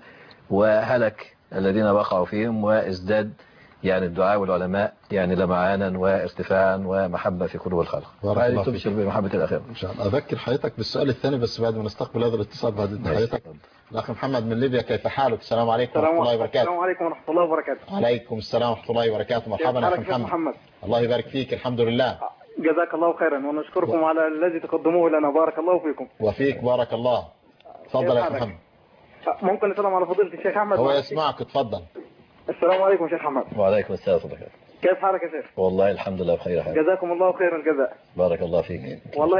Speaker 2: وهلك الذين وقعوا فيهم، وازداد يعني الدعاء والعلماء يعني لمعانا وارتفاعا ومحبة في قلوب الخلق. وهذه تبشر بمحبة الآخرة
Speaker 1: إن شاء الله. أذكر حضرتك بالسؤال الثاني بس بعد ما نستقبل هذا الاتصال بعد حضرتك. الأخ محمد من ليبيا، كيف حالك؟ السلام عليكم ورحمة الله وبركاته.
Speaker 3: السلام عليكم ورحمة الله وبركاته.
Speaker 1: وعليكم السلام ورحمة الله وبركاته. مرحبا يا أخي محمد.
Speaker 3: محمد.
Speaker 1: الله يبارك فيك. الحمد لله.
Speaker 3: جزاك الله خيرا ونشكركم و... على الذي تقدموه لنا. بارك الله فيكم.
Speaker 1: وفيك بارك الله. تفضل يا محمد.
Speaker 3: ممكن نسلم على فضيلة الشيخ أحمد؟
Speaker 1: هو يسمعك، تفضل.
Speaker 3: السلام عليكم شيخ أحمد.
Speaker 2: وعليكم السلام ورحمة الله.
Speaker 3: كيف حالك يا شيخ؟
Speaker 2: والله الحمد لله بخير حال.
Speaker 3: جزاكم الله خير الجزاء.
Speaker 2: بارك الله فيك.
Speaker 3: والله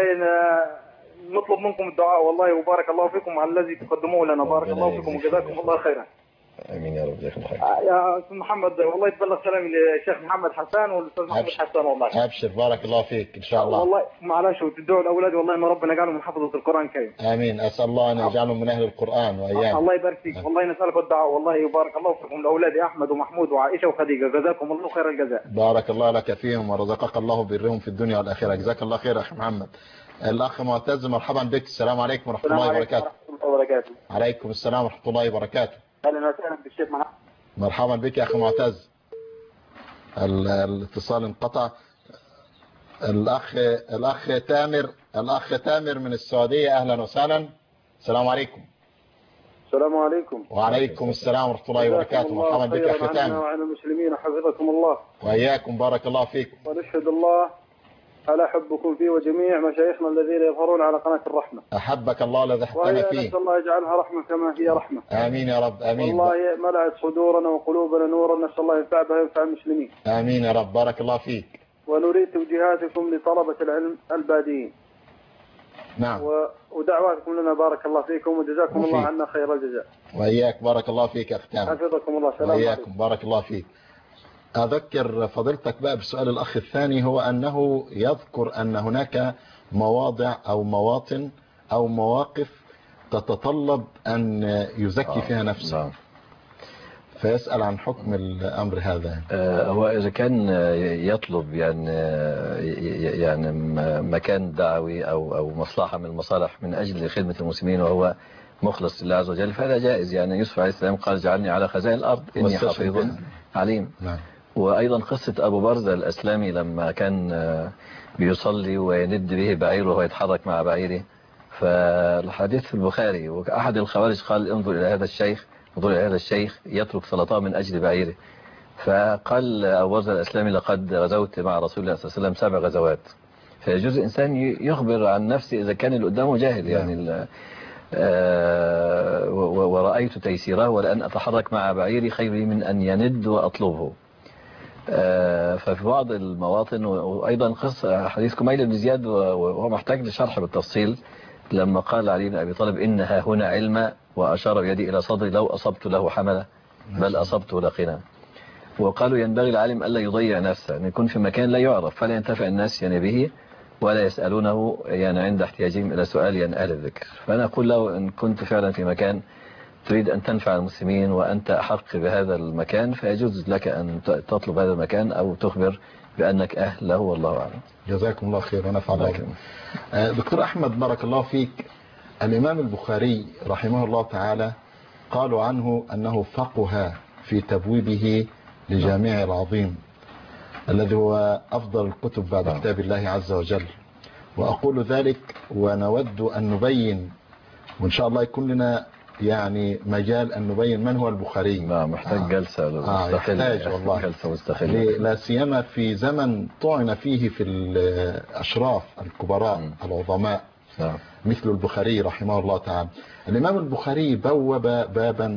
Speaker 3: نطلب منكم الدعاء والله، وبارك الله فيكم على الذي تقدموه لنا. بارك الله فيكم وجزاكم الله خيرا.
Speaker 2: امين يا رب. جزاكم خير.
Speaker 3: يا استاذ محمد والله يتبلغ سلامي للشيخ محمد حسان والاستاذ محمد حسان. والله
Speaker 1: ابشر بارك الله فيك ان شاء الله.
Speaker 3: والله معلش وتدعوا الاولاد والله ان ربنا يجعلهم من حفظة القرآن الكريم.
Speaker 1: امين. اسال الله ان يجعلهم من اهل القرآن واياهم.
Speaker 3: الله يبارك فيك. والله نسالك الدعاء والله، وبارك الله فيكم لاولادي احمد ومحمود وعائشه وخديجه. جزاكم الله خير الجزاء.
Speaker 1: بارك الله لك فيهم ورزقك الله برهم في الدنيا والاخره. جزاك الله خير يا اخي محمد. الاخ معتز مرحبا بك. السلام عليكم ورحمه الله وبركاته. عليكم السلام ورحمه الله وبركاته.
Speaker 3: اهلا وسهلا بالشيخ محمد.
Speaker 1: مرحبا بك يا اخي معتز. الاتصال انقطع. الاخ الاخ تامر الاخ تامر من السعوديه، اهلا وسهلا. السلام عليكم.
Speaker 7: السلام عليكم.
Speaker 1: وعليكم السلام ورحمه الله وبركاته. مرحبا بك يا اخي تامر.
Speaker 7: وعلى المسلمين حفظكم الله.
Speaker 1: واياكم بارك الله فيكم.
Speaker 7: ونشهد الله على حبكم فيه وجميع مشايخنا الذين يظهرون على قناة الرحمة.
Speaker 1: أحبك الله الذي حبنا فيه.
Speaker 7: نسأل الله يجعلها رحمة كما هي رحمة.
Speaker 1: آمين يا رب. آمين.
Speaker 7: والله ملأت صدورنا وقلوبنا نورا، نسأل الله ينفع بها وينفع المسلمين.
Speaker 1: آمين يا رب. بارك الله فيك.
Speaker 7: ونريد توجيهاتكم لطلبة العلم البادئين.
Speaker 1: نعم.
Speaker 7: ودعواتكم لنا بارك الله فيكم وجزاكم وفيك. الله عنا خير الجزاء.
Speaker 1: وإياك بارك الله فيك يا أختام.
Speaker 7: حفظكم الله. سلام
Speaker 1: وإياكم بارك الله فيك. أذكر فضيلتك بقى بسؤال الأخ الثاني، هو أنه يذكر أن هناك مواضع أو مواطن أو مواقف تتطلب أن يزكي فيها نفسه، فيسأل عن حكم الأمر هذا.
Speaker 2: هو إذا كان يطلب يعني يعني مكان دعوي أو أو مصلحة من المصالح من أجل خدمة المسلمين وهو مخلص لله عز وجل، فهذا جائز. يعني يوسف عليه السلام قال جعلني على خزائن الأرض إني حفيظ عليم.
Speaker 1: نعم.
Speaker 2: وأيضا قصة أبو برزة الأسلامي لما كان بيصلي ويند به بعيره وهو يتحرك مع بعيره، فالحديث في البخاري، وأحد الخوارج قال انظر إلى هذا الشيخ انظر إلى هذا الشيخ يترك صلاته من أجل بعيره. فقال أبو برزة الأسلامي لقد غزوت مع رسول الله صلى الله عليه وسلم سبع غزوات. فيجوز الإنسان يخبر عن نفسه إذا كان اللي قدامه جاهل. يعني آه ورأيت تيسيره ولأن أتحرك مع بعيري خير من أن يند وأطلبه. آه ففي بعض المواطن، وأيضا قصة حديث كميل بن زياد وهو محتاج لشرح بالتفصيل، لما قال علي بن أبي طالب إنها هنا علم وأشار بيدي إلى صدري لو أصبت له حملة بل أصبته لقنا. وقالوا ينبغي العالم ألا يضيع نفسه، أن يكون في مكان لا يعرف فلا ينتفع الناس يعني به ولا يسألونه يعني عند احتياجهم إلى سؤال يعني أهل الذكر. فأنا أقول له إن كنت فعلا في مكان تريد أن تنفع المسلمين وأنت أحق بهذا المكان فيجوز لك أن تطلب هذا المكان أو تخبر بأنك أهل له، والله أعلم.
Speaker 1: جزاكم الله خير ونفع الله بكم. دكتور أحمد بارك الله فيك، الإمام البخاري رحمه الله تعالى قالوا عنه أنه فقه في تبويبه لجامع العظيم الذي هو أفضل الكتب بعد كتاب الله عز وجل. وأقول ذلك ونود أن نبين، وإن شاء الله يكون لنا يعني مجال أن نبين من هو البخاري.
Speaker 2: نعم محتاج آه. جلسة
Speaker 1: آه يحتاج والله
Speaker 2: جلسة مستقلة،
Speaker 1: لا سيما في زمن طعن فيه في الأشراف الكبراء م. العظماء
Speaker 2: نعم.
Speaker 1: مثل البخاري رحمه الله تعالى. الإمام البخاري بوب بابا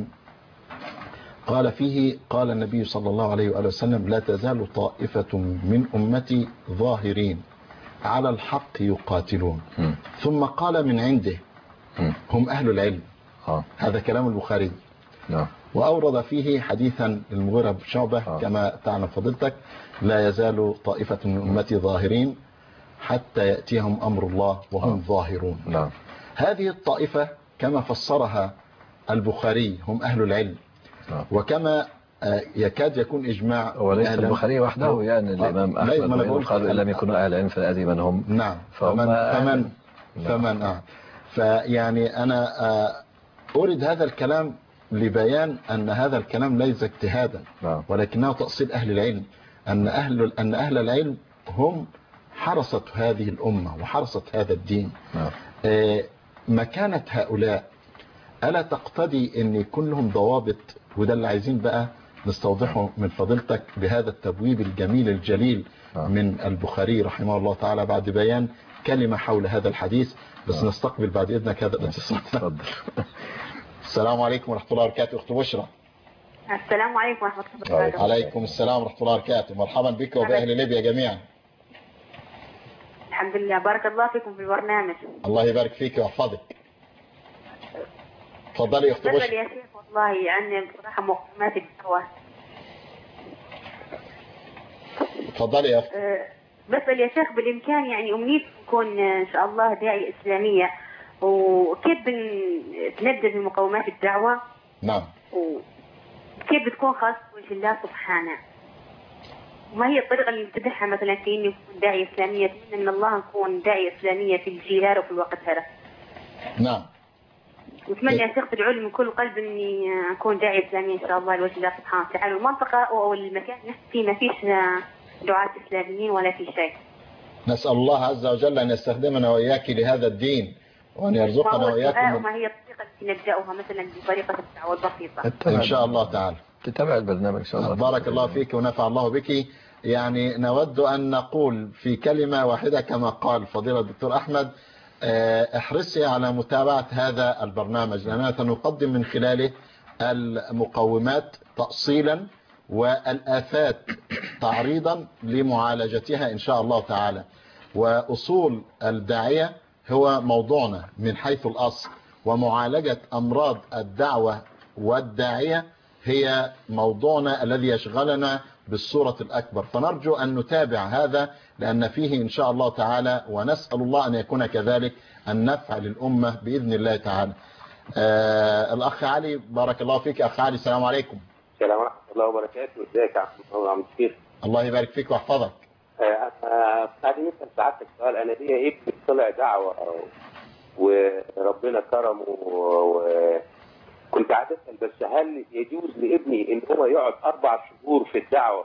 Speaker 1: قال فيه قال النبي صلى الله عليه وآله وسلم لا تزال طائفة من أمتي ظاهرين على الحق يقاتلون م. ثم قال من عنده م. هم أهل العلم.
Speaker 2: آه.
Speaker 1: هذا كلام البخاري.
Speaker 2: نعم.
Speaker 1: وأورد فيه حديثا للمغيرة بن شعبة آه. كما تعلم فضيلتك لا يزال طائفة من أمتي ظاهرين حتى يأتيهم أمر الله وهم آه. ظاهرون.
Speaker 2: نعم.
Speaker 1: هذه الطائفة كما فسرها البخاري هم أهل العلم. نعم. وكما يكاد يكون إجماع.
Speaker 2: وليس البخاري وحده يعني الإمام أحمد قالوا إن لم يكونوا أهل العلم فالأدي من هم.
Speaker 1: نعم. فمن فمن فمن آه. فيعني أنا أريد هذا الكلام لبيان أن هذا الكلام ليس اجتهادا ولكنه تأصيل أهل العلم، أن أهل أن أهل العلم هم حرصت هذه الأمة وحرصت هذا الدين. مكانة هؤلاء ألا تقتضي أن يكون لهم ضوابط؟ وده اللي عايزين بقى نستوضحه من فضيلتك بهذا التبويب الجميل الجليل من البخاري رحمه الله تعالى بعد بيان كلمة حول هذا الحديث. بس نستقبل بعد إذنك هذا الاتصال.
Speaker 2: تفضل.
Speaker 1: السلام عليكم ورحمة الله وبركاته. أخت بشرى.
Speaker 8: السلام عليكم ورحمة الله وبركاته.
Speaker 1: عليكم السلام ورحمة الله وبركاته. مرحبا بك وبأهل ليبيا جميعا.
Speaker 8: الحمد لله، بارك الله فيكم في البرنامج.
Speaker 1: الله يبارك فيك ويحفظك. تفضلي يا أخت بشرى.
Speaker 8: بسأل يا شيخ والله عن بصراحة مقومات الدعوة.
Speaker 1: تفضلي يا أخت.
Speaker 8: بسأل يا شيخ بالإمكان يعني أمنيتي تكون إن شاء الله داعية إسلامية، وكيف بنتندد بمقومات الدعوة؟
Speaker 1: نعم.
Speaker 8: وكيف بتكون خاصة وجه الله سبحانه؟ وما هي الطريقة اللي نتبعها مثلا في إني أكون داعية إسلامية؟ أتمنى من الله نكون داعية إسلامية في الجيل هذا وفي الوقت هذا.
Speaker 1: نعم.
Speaker 8: وأتمنى يا شيخ تدعوا لي من كل قلب إني أكون داعية إسلامية إن شاء الله لوجه الله سبحانه وتعالى. المنطقة أو المكان نحن فيه ما فيش دعاة إسلاميين ولا في شيء.
Speaker 1: نسأل الله عز وجل أن يستخدمنا وإياك لهذا الدين وأن يرزقنا وإياكم.
Speaker 8: وما هي الطريقة التي نبدأها مثلا بطريقة الدعوة البسيطة؟
Speaker 1: إن شاء الله تعالى.
Speaker 2: تتابع البرنامج إن شاء الله.
Speaker 1: بارك الله فيك ونفع الله بك. يعني نود أن نقول في كلمة واحدة كما قال فضيلة الدكتور أحمد، احرصي على متابعة هذا البرنامج لأننا سنقدم من خلاله المقومات تأصيلا والآفات تعريضا لمعالجتها إن شاء الله تعالى. وأصول الداعية هو موضوعنا من حيث الأصل، ومعالجة أمراض الدعوة والداعية هي موضوعنا الذي يشغلنا بالصورة الأكبر. فنرجو أن نتابع هذا لأن فيه إن شاء الله تعالى، ونسأل الله أن يكون كذلك، النفع للأمة بإذن الله تعالى. آه الأخ علي، بارك الله فيك. أخ علي، السلام عليكم.
Speaker 9: السلام ورحمة الله وبركاته. ازيك يا عم الشيخ؟
Speaker 1: الله يبارك فيك ويحفظك.
Speaker 9: عايزين نسأل سعادتك سؤال. أنا ليا ابني طلع دعوة وربنا كرمه، وكنت عايز أسأل بس هل يجوز لابني إن هو يقعد أربع شهور في الدعوة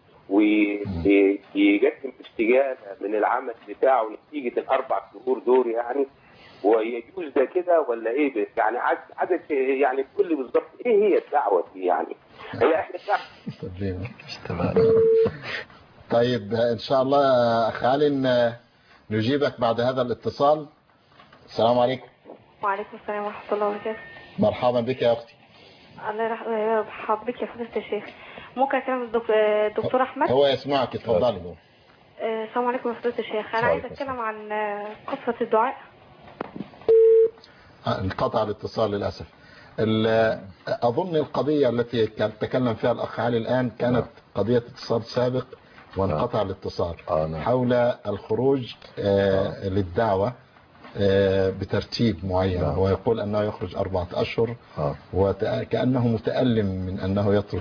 Speaker 9: ويقدم استجابة من العمل بتاعه نتيجة الأربع شهور دول يعني؟ ويجوز ده كده ولا ايه؟ بس يعني عدد يعني تقول لي بالظبط ايه هي الدعوه دي يعني؟ هي احنا
Speaker 1: الدعوه. طيب ان شاء الله اخ علي نجيبك بعد هذا الاتصال. السلام عليكم.
Speaker 10: وعليكم السلام ورحمه الله وبركاته.
Speaker 1: مرحبا بك يا اختي.
Speaker 10: الله يرحب بك يا فضيله الشيخ. ممكن اكلم الدكتور احمد؟
Speaker 1: هو يسمعك، اتفضلي.
Speaker 10: السلام عليكم يا فضيله الشيخ. انا عايزه اتكلم عن قصه الدعاء.
Speaker 1: انقطع الاتصال للأسف. أظن القضية التي كان تكلم فيها الأخ علي الآن كانت قضية اتصال سابق وانقطع الاتصال حول الخروج للدعوة بترتيب معين. هو يقول أنه يخرج أربعة أشهر وكأنه متألم من أنه يترك.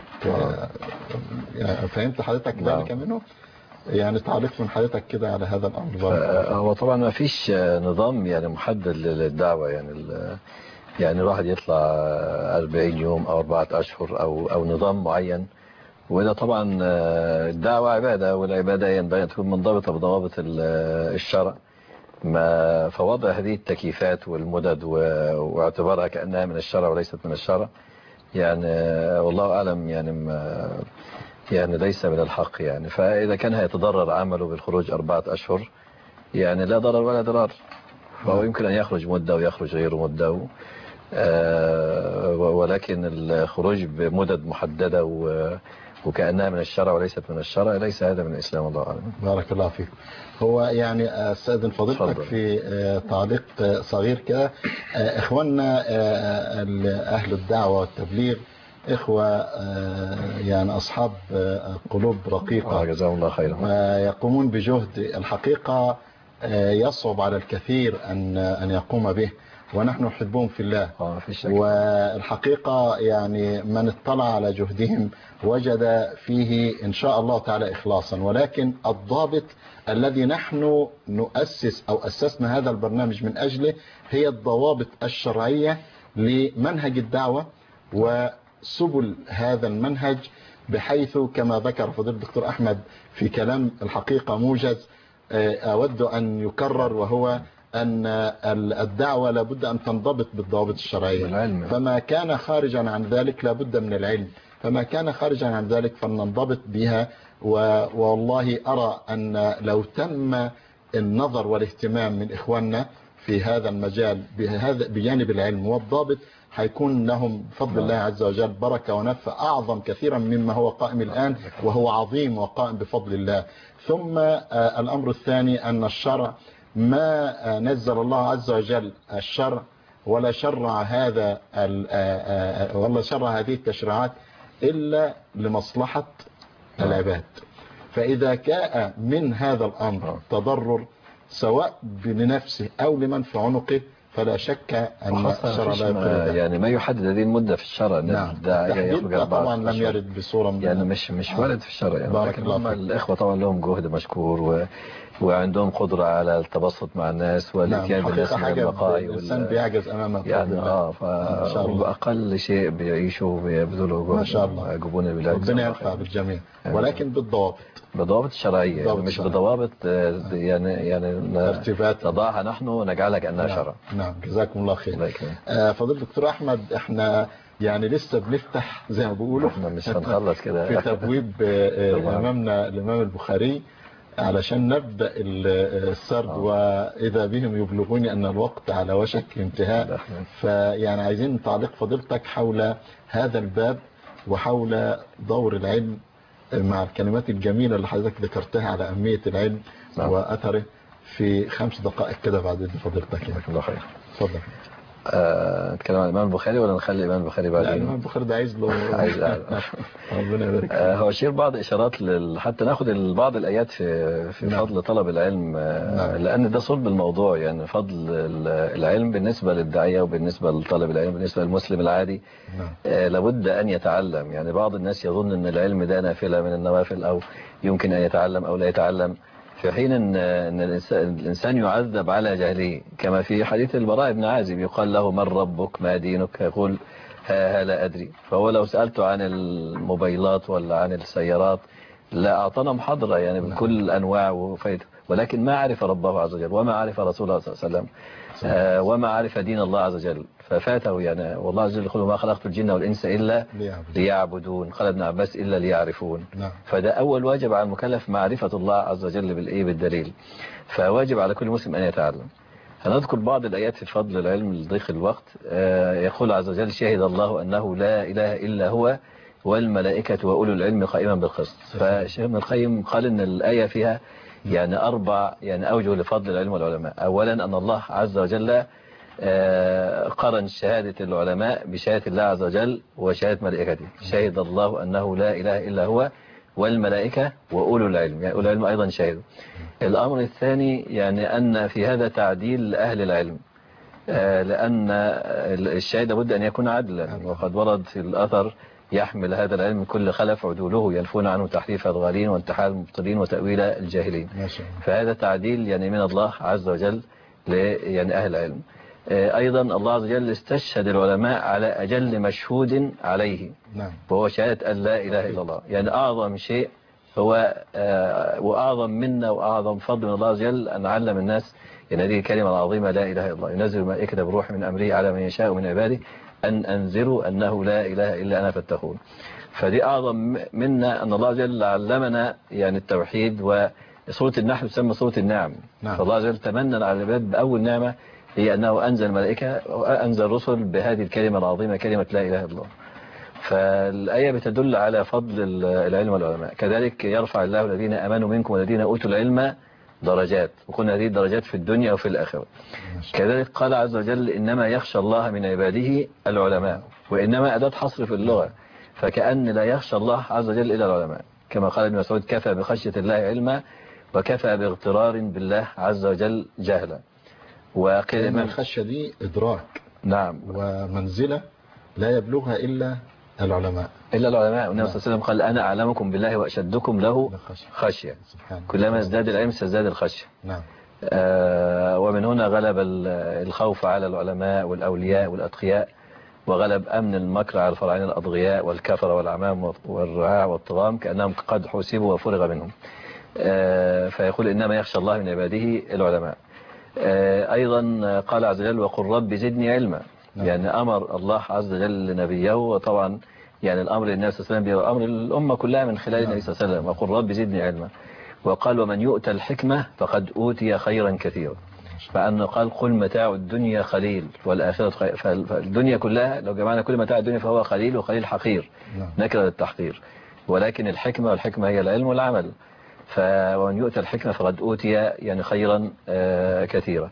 Speaker 1: فهمت حضرتك ذلك منه؟ يعني تعليق من حضرتك كده على هذا الأمر.
Speaker 2: هو طبعا ما فيش نظام يعني محدد للدعوة، يعني يعني الواحد يطلع أربعين يوم أو أربعة أشهر أو أو نظام معين. وده طبعا الدعوة عبادة، والعبادة ينبغي أن تكون منضبطة بضوابط الشرع. ما فوضع هذه التكييفات والمدد واعتبارها كأنها من الشرع وليست من الشرع يعني والله أعلم يعني ما يعني ليس من الحق يعني. فإذا كان هيتضرر عمله بالخروج أربعة أشهر يعني لا ضرر ولا ضرار، فهو يمكن أن يخرج مدة ويخرج غير مدة، ولكن الخروج بمدد محددة وكأنها من الشرع وليست من الشرع ليس هذا من الإسلام الله أعلم.
Speaker 1: بارك الله فيك. هو يعني استاذن فضيلتك في تعليق صغير كده. إخواننا أهل الدعوة والتبليغ إخوة يعني أصحاب قلوب رقيقة
Speaker 2: جزاهم الله خيرا،
Speaker 1: ويقومون بجهد الحقيقة يصعب على الكثير أن أن يقوم به، ونحن نحبهم في الله. والحقيقة يعني من اطلع على جهدهم وجد فيه إن شاء الله تعالى إخلاصا، ولكن الضابط الذي نحن نؤسس أو أسسنا هذا البرنامج من أجله هي الضوابط الشرعية لمنهج الدعوة وسبل هذا المنهج، بحيث كما ذكر فضيلة الدكتور أحمد في كلام الحقيقة موجز أود أن يكرر، وهو أن الدعوة لابد أن تنضبط بالضوابط الشرعية، فما كان خارجا عن ذلك لابد من العلم، فما كان خارجا عن ذلك فلننضبط بها. والله أرى أن لو تم النظر والاهتمام من إخواننا في هذا المجال بهذا بجانب العلم والضابط هيكون لهم بفضل الله عز وجل بركة ونفع أعظم كثيرا مما هو قائم الآن، وهو عظيم وقائم بفضل الله. ثم الأمر الثاني أن الشرع ما نزل الله عز وجل الشرع ولا شرع هذا ولا شرع هذه التشريعات إلا لمصلحة العباد. فإذا كان من هذا الأمر تضرر سواء لنفسه أو لمن في عنقه فلا شك أن الشرع لا يقول
Speaker 2: يعني ما يحدد هذه المدة في الشرع.
Speaker 1: نعم تحديدها طبعا لم يرد بصورة
Speaker 2: يعني مش مش وارد في الشرع يعني، لكن هم الإخوة طبعا لهم جهد مشكور و وعندهم قدرة على التبسط مع الناس والاتيان بالناس من البقاء.
Speaker 1: الإنسان بيعجز أمامه
Speaker 2: يعني اه فبأقل شيء بيعيشوا ويبذلوا جهد
Speaker 1: ما شاء الله
Speaker 2: يجبون البلاد.
Speaker 1: ربنا ينفع بالجميع ولكن بالضوابط
Speaker 2: بضوابط شرعية يعني مش بضوابط يعني يعني
Speaker 1: ترتيبات
Speaker 2: نضعها نحن ونجعلها كأنها
Speaker 1: نعم.
Speaker 2: شرع.
Speaker 1: نعم جزاكم الله خير. آه فضيلة الدكتور أحمد احنا يعني لسه بنفتح زي ما بيقولوا
Speaker 2: احنا مش هنخلص كده
Speaker 1: في تبويب امامنا الامام البخاري علشان نبدأ السرد آه. وإذا بهم يبلغوني أن الوقت على وشك الانتهاء، فيعني عايزين تعليق فضيلتك حول هذا الباب وحول دور العلم مع الكلمات الجميلة اللي حضرتك ذكرتها على أهمية العلم نعم. وأثره في خمس دقائق كده بعد إذن فضيلتك.
Speaker 2: جزاك الله خير.
Speaker 1: اتفضل.
Speaker 2: آه، نتكلم عن الإمام البخاري ولا نخلي الإمام البخاري بعدين؟
Speaker 1: لا الإمام البخاري ده عايز له
Speaker 2: عايز
Speaker 1: ربنا يبارك.
Speaker 2: آه، هو أشير بعض إشارات لل... حتى ناخد ال- بعض الآيات في في
Speaker 1: نعم.
Speaker 2: فضل طلب العلم، آه،
Speaker 1: نعم.
Speaker 2: لأن ده صلب الموضوع. يعني فضل ال- العلم بالنسبة للداعية وبالنسبة لطالب العلم بالنسبة للمسلم العادي.
Speaker 1: نعم.
Speaker 2: آه، لابد أن يتعلم. يعني بعض الناس يظن أن العلم ده نافلة من النوافل أو يمكن أن يتعلم أو لا يتعلم، في حين أن أن الإنسان الإنسان يعذب على جهله، كما في حديث البراء بن عازب يقال له من ربك ما دينك، يقول ها ها لا أدري. فهو لو سألته عن الموبايلات ولا عن السيارات لا أعطانا محاضرة يعني بكل أنواع وفايدة، ولكن ما عرف ربه عز وجل وما عرف رسوله صلى الله عليه وسلم آه وما عرف دين الله عز وجل ففاته. يعني والله عز وجل يقول ما خلقت الجن والإنس إلا ليعبدون، قال ابن عباس إلا ليعرفون.
Speaker 1: نعم.
Speaker 2: فده أول واجب على المكلف معرفة الله عز وجل بالإيه بالدليل، فواجب على كل مسلم أن يتعلم. هنذكر بعض الآيات في فضل العلم لضيق الوقت. آه يقول عز وجل شهد الله أنه لا إله إلا هو والملائكة وأولو العلم قائما بالقسط. فشيخ ابن القيم قال إن الآية فيها يعني أربع يعني أوجه لفضل العلم والعلماء. أولا أن الله عز وجل قرن شهادة العلماء بشهادة الله عز وجل وشهادة ملائكته. شهد الله أنه لا إله إلا هو والملائكة وأولو العلم، يعني أولو العلم أيضا شهدوا. الأمر الثاني يعني أن في هذا تعديل لأهل العلم، لأن الشهادة لابد أن يكون عدلا، وقد ورد في الأثر يحمل هذا العلم كل خلف عدوله ينفون عنه تحريف الغالين وانتحال المبطلين وتأويل الجاهلين. فهذا تعديل يعني من الله عز وجل يعني أهل العلم. أيضا الله عز وجل استشهد العلماء على أجل مشهود عليه،
Speaker 1: نعم.
Speaker 2: وهو شهادة أن لا إله إلا الله. يعني أعظم شيء هو وأعظم منا وأعظم فضل من الله عز وجل أن علم الناس يعني هذه الكلمة العظيمة لا إله إلا الله. ينزل الملائكة بروح من أمره على من يشاء من عباده أن أنذروا أنه لا إله إلا أنا فاتقون. فدي أعظم منا أن الله عز وجل علمنا يعني التوحيد. وسورة النحل تسمى سورة النعم. نعم. فالله عز وجل تمنى على العباد بأول نعمة هي أنه أنزل الملائكة وأنزل رسل بهذه الكلمة العظيمة كلمة لا إله إلا الله. فالآية بتدل على فضل العلم والعلماء. كذلك يرفع الله الذين آمنوا منكم والذين أوتوا العلم درجات، وقلنا هذه الدرجات في الدنيا وفي الآخرة. كذلك قال عز وجل إنما يخشى الله من عباده العلماء، وإنما أداة حصر في اللغة، فكأن لا يخشى الله عز وجل إلا العلماء، كما قال ابن مسعود كفى بخشية الله علما وكفى باغترار بالله عز وجل جهلا.
Speaker 1: وقيل الخشية دي إدراك،
Speaker 2: نعم،
Speaker 1: ومنزلة لا يبلغها إلا العلماء
Speaker 2: إلا العلماء. والنبي صلى الله عليه وسلم قال أنا أعلمكم بالله وأشدكم له خشية. كلما ازداد العلم ازداد الخشية.
Speaker 1: نعم.
Speaker 2: آه ومن هنا غلب الخوف على العلماء والأولياء والأتقياء، وغلب أمن المكر على الفراعنة الأضغياء والكفر والعمام والرعاع والطغام كأنهم قد حسبوا وفرغ منهم. آه فيقول إنما يخشى الله من عباده العلماء. آه أيضا قال عز وجل وقل رب زدني علما. نعم. يعني أمر الله عز وجل نبيه، وطبعا يعني الأمر للنبي صلى الله عليه وسلم أمر الأمة كلها من خلال النبي صلى الله عليه وسلم. وقل رب زدني علما. وقال ومن يؤتى الحكمة فقد أوتي خيرا كثيرا. فأنه قال قل متاع الدنيا خليل والآخرة خير. فالدنيا كلها لو جمعنا كل متاع الدنيا فهو خليل، وخليل حقير نكرة للتحقير. ولكن الحكمة والحكمة هي العلم والعمل. فمن يؤتى الحكمة فقد أوتي يعني خيرا كثيرا.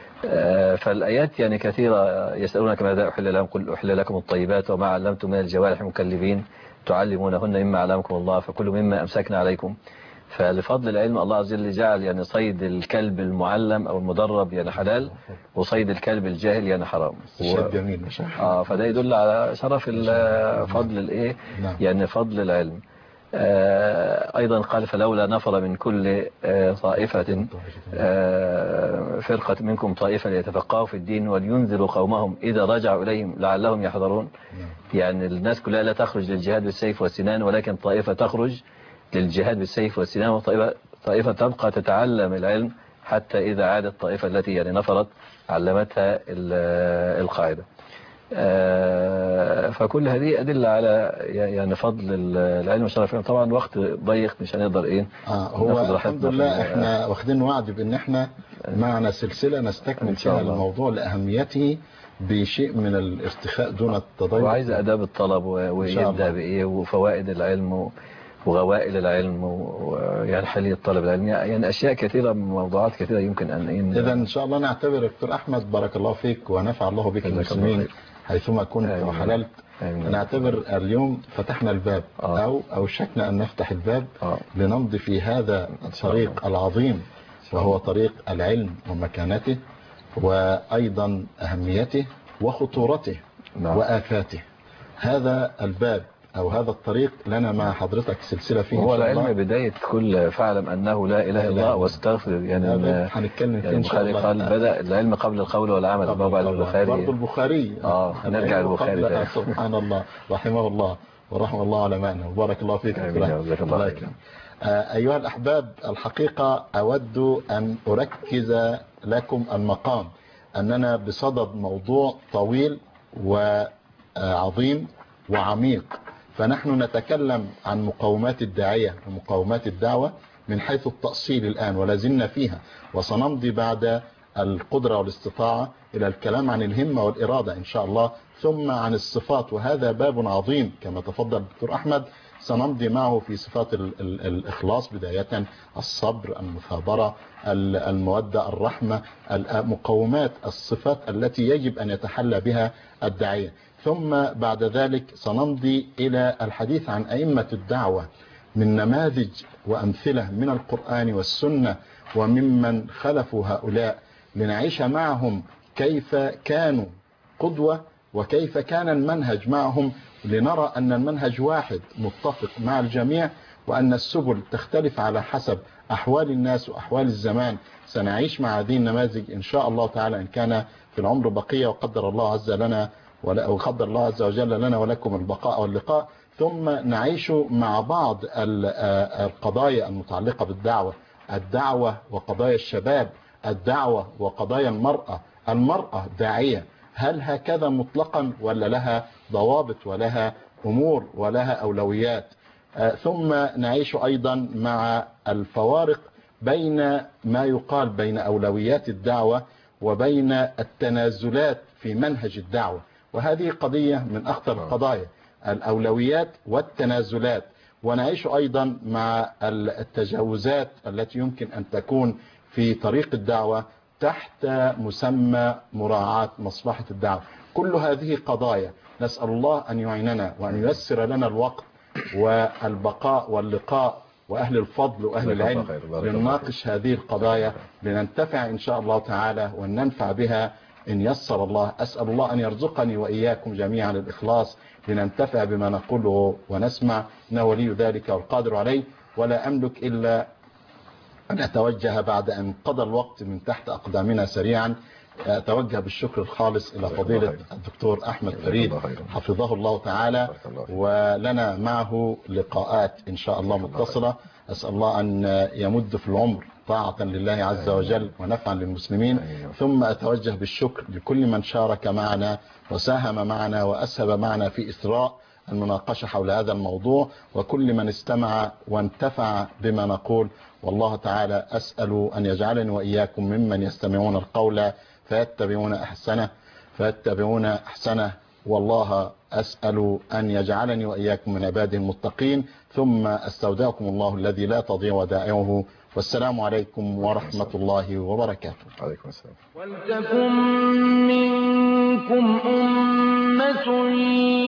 Speaker 2: فالآيات يعني كثيرة. يسألونك ماذا أحل لهم قل أحل لكم الطيبات وما علمتم من الجوارح مكلبين تعلمونهن مما علمكم الله فكل مما أمسكنا عليكم. فلفضل العلم الله عز وجل جعل يعني صيد الكلب المعلم أو المدرب يعني حلال، وصيد الكلب الجاهل يعني حرام.
Speaker 1: و... جميل.
Speaker 2: آه فده يدل على شرف فضل الإيه يعني فضل العلم. آه أيضا قال فلولا نفر من كل آه طائفة آه فرقة منكم طائفة ليتفقهوا في الدين ولينذروا قومهم إذا رجعوا إليهم لعلهم يحذرون. يعني الناس كلها لا تخرج للجهاد بالسيف والسنان، ولكن طائفة تخرج للجهاد بالسيف والسنان، وطائفة طائفة تبقى تتعلم العلم حتى إذا عادت الطائفة التي يعني نفرت علمتها القاعدة. فكل هذه أدلة على يعني فضل العلم والشرف. طبعا وقت ضيق مش هنقدر إيه
Speaker 1: آه هو الحمد لله احنا واخدين وعد بأن احنا معنا سلسلة نستكمل فيها الموضوع لأهميته بشيء من الاستخاء دون التضييق،
Speaker 2: وعايز أداب الطلب ويبدأ بإيه وفوائد العلم وغوائل العلم ويعني حالية الطالب العلمي، يعني أشياء كثيرة، موضوعات كثيرة يمكن أن إن
Speaker 1: إذا إن شاء الله نعتبر دكتور أحمد بارك الله فيك ونفع الله بك المسلمين حيثما كنت وحللت، نعتبر اليوم فتحنا الباب آه. أو أوشكنا أن نفتح الباب آه. لنمضي في هذا الطريق العظيم، وهو طريق العلم ومكانته وأيضا أهميته وخطورته نعم. وآفاته. هذا الباب أو هذا الطريق لنا مع حضرتك سلسلة فيه.
Speaker 2: هو العلم بداية كل فاعلم أنه لا إله إلا الله واستغفر، يعني
Speaker 1: هنتكلم فيه
Speaker 2: يعني
Speaker 1: إن شاء الله.
Speaker 2: قال بدأ العلم قبل القول والعمل، باب على البخاري
Speaker 1: برضه البخاري
Speaker 2: اه نرجع البخاري
Speaker 1: سبحان الله رحمه الله ورحمه الله على معنى وبارك الله فيك. الله يكرم. أيها الأحباب، الحقيقة أود أن أركز لكم المقام أننا بصدد موضوع طويل وعظيم وعميق، فنحن نتكلم عن مقومات الداعية ومقومات الدعوة من حيث التأصيل الآن ولا زلنا فيها، وسنمضي بعد القدرة والاستطاعة إلى الكلام عن الهمة والإرادة إن شاء الله، ثم عن الصفات، وهذا باب عظيم كما تفضل الدكتور أحمد. سنمضي معه في صفات ال ال الإخلاص بداية، الصبر، المثابرة، المودة، الرحمة، مقومات الصفات التي يجب أن يتحلى بها الداعية. ثم بعد ذلك سنمضي إلى الحديث عن أئمة الدعوة من نماذج وأمثلة من القرآن والسنة وممن خلفوا هؤلاء، لنعيش معهم كيف كانوا قدوة وكيف كان المنهج معهم، لنرى أن المنهج واحد متفق مع الجميع، وأن السبل تختلف على حسب أحوال الناس وأحوال الزمان. سنعيش مع هذه النماذج إن شاء الله تعالى إن كان في العمر بقية، وقدر الله عز لنا وقدر الله عز وجل لنا ولكم البقاء واللقاء. ثم نعيش مع بعض القضايا المتعلقة بالدعوة، الدعوة وقضايا الشباب، الدعوة وقضايا المرأة. المرأة داعية، هل هكذا مطلقا ولا لها ضوابط ولها أمور ولها أولويات؟ ثم نعيش أيضا مع الفوارق بين ما يقال بين أولويات الدعوة وبين التنازلات في منهج الدعوة، وهذه قضية من أخطر القضايا، الأولويات والتنازلات. ونعيش أيضا مع التجاوزات التي يمكن أن تكون في طريق الدعوة تحت مسمى مراعاة مصلحة الدعوة. كل هذه قضايا نسأل الله أن يعيننا وأن ييسر لنا الوقت والبقاء واللقاء وأهل الفضل وأهل العلم لنناقش هذه القضايا، لننتفع إن شاء الله تعالى وننفع بها إن يسر الله. أسأل الله أن يرزقني وإياكم جميعا الإخلاص لننتفع بما نقوله ونسمع، إنه ولي ذلك والقادر عليه. ولا أملك إلا أن أتوجه بعد أن قضى الوقت من تحت أقدامنا سريعا، أتوجه بالشكر الخالص إلى فضيلة الدكتور أحمد فريد حفظه الله تعالى، ولنا معه لقاءات إن شاء الله متصلة. أسأل الله أن يمد في العمر طاعة لله عز وجل ونفعا للمسلمين. ثم أتوجه بالشكر لكل من شارك معنا وساهم معنا وأسهب معنا في إثراء المناقشة حول هذا الموضوع، وكل من استمع وانتفع بما نقول. والله تعالى أسأل أن يجعلني وإياكم ممن يستمعون القول فيتبعون أحسنه فيتبعون أحسنه والله أسأل أن يجعلني وإياكم من عباده المتقين. ثم أستودعكم الله الذي لا تضيع ودائعه، والسلام عليكم ورحمة الله وبركاته.
Speaker 2: عليكم السلام.
Speaker 11: ولتكن منكم أمة